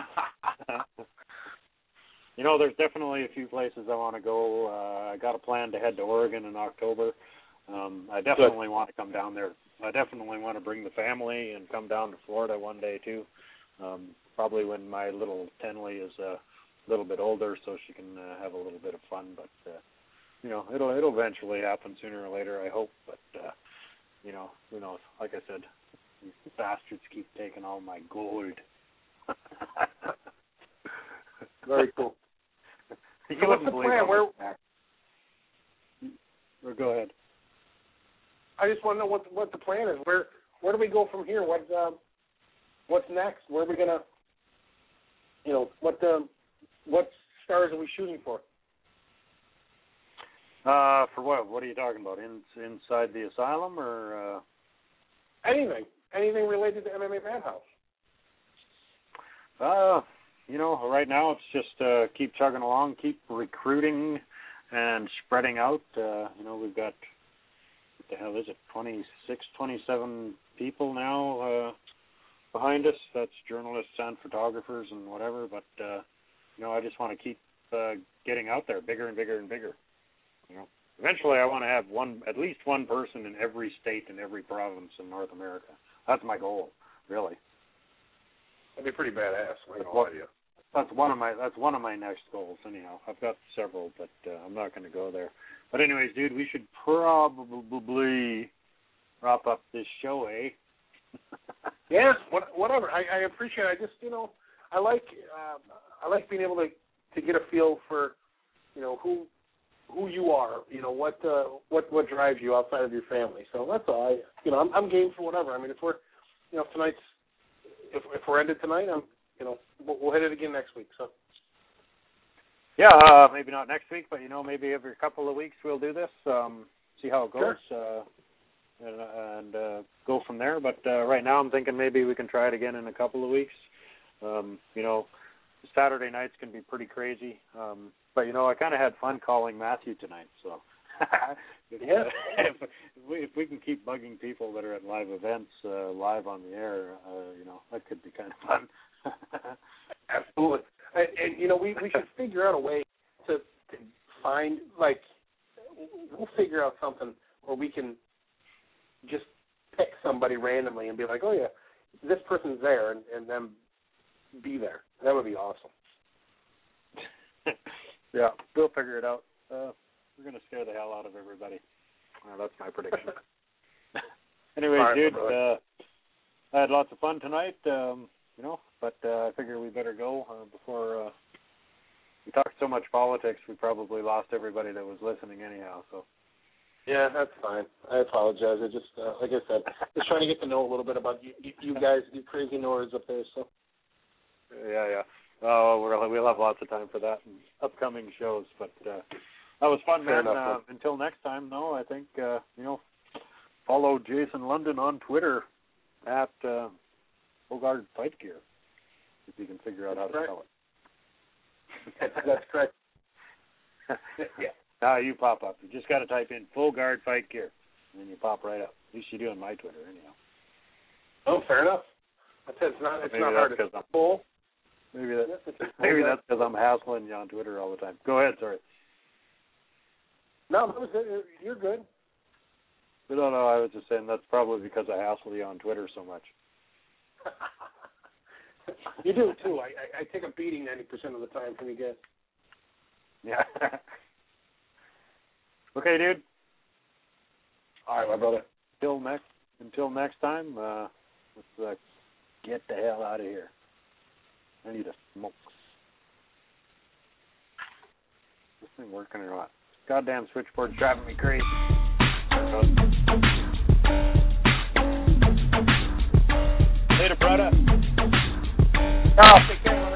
you know, there's definitely a few places I want to go. Uh, I got a plan to head to Oregon in October. Um, I definitely Good. want to come down there. I definitely want to bring the family and come down to Florida one day too. Um, probably when my little Tenley is a little bit older, so she can uh, have a little bit of fun. But uh, you know, it'll it'll eventually happen sooner or later, I hope. But uh, you know, who knows? Like I said, these bastards keep taking all my gold. Very cool. You so what's the plan? Where? Or go ahead. I just want to know what what the plan is. Where where do we go from here? What uh, what's next? Where are we gonna? You know, what the what stars are we shooting for? Uh, for what? What are you talking about? In, inside the asylum or? Uh... Anything. Anything related to M M A Madhouse. Uh, you know, right now it's just uh, keep chugging along, keep recruiting and spreading out. Uh, you know, we've got, what the hell is it, twenty-six, twenty-seven people now uh, behind us. That's journalists and photographers and whatever. But, uh, you know, I just want to keep uh, getting out there bigger and bigger and bigger. You know, eventually I want to have one, at least one person in every state and every province in North America. That's my goal, really. That'd be pretty badass. That's, what, that's one of my that's one of my next goals. Anyhow, I've got several, but uh, I'm not going to go there. But anyways, dude, we should probably wrap up this show, eh? Yeah, what, whatever. I, I appreciate it. I just, you know, I like uh, I like being able to to get a feel for, you know, who. who you are, you know, what uh, what what drives you outside of your family. So that's all. I, you know, I'm, I'm game for whatever. I mean, if we're, you know, if tonight's, if if we're ended tonight, I'm, you know, we'll, we'll hit it again next week. So. Yeah, uh, maybe not next week, but you know, maybe every couple of weeks we'll do this. Um, see how it goes, sure. uh, and, and uh, go from there. But uh, right now, I'm thinking maybe we can try it again in a couple of weeks. Um, you know, Saturday nights can be pretty crazy. Um, But, you know, I kind of had fun calling Matthew tonight, so if, yeah. if, if, we, if we can keep bugging people that are at live events uh, live on the air, uh, you know, that could be kind of fun. Absolutely. And, and, you know, we, we should figure out a way to, to find, like, we'll figure out something where we can just pick somebody randomly and be like, oh, yeah, this person's there, and, and then be there. That would be awesome. Yeah, we'll figure it out. Uh, we're going to scare the hell out of everybody. Uh, that's my prediction. Anyways, right, dude, uh, I had lots of fun tonight, um, you know, but uh, I figure we better go uh, before uh, we talked so much politics, we probably lost everybody that was listening anyhow. So. Yeah, that's fine. I apologize. I just, uh, like I said, just trying to get to know a little bit about you, you, you guys, you crazy nerds up there. So. Yeah, yeah. Oh, we're, we'll have lots of time for that in upcoming shows. But uh, that was fun, man. Enough, uh, until next time, no, I think, uh, you know, follow Jason London on Twitter at uh, Bogard Fight Gear, if you can figure out how to right. spell it. That's, that's correct. Yeah. Ah, you pop up. You just got to type in full guard fight gear, and then you pop right up. At least you do on my Twitter, anyhow. Oh, fair enough. I said it's not. It's maybe not hard. It's I'm full. Maybe that. Maybe that's because I'm hassling you on Twitter all the time. Go ahead, sorry. No, that was it. You're good. No, no, I was just saying that's probably because I hassle you on Twitter so much. You do too. I, I, I take a beating ninety percent of the time from you guys. Yeah. Okay, dude. All right, my brother. Until next, until next time. Uh, let's uh, get the hell out of here. I need a smoke. This thing working or not? Goddamn switchboard's driving me crazy. Later, brother. Oh, take care.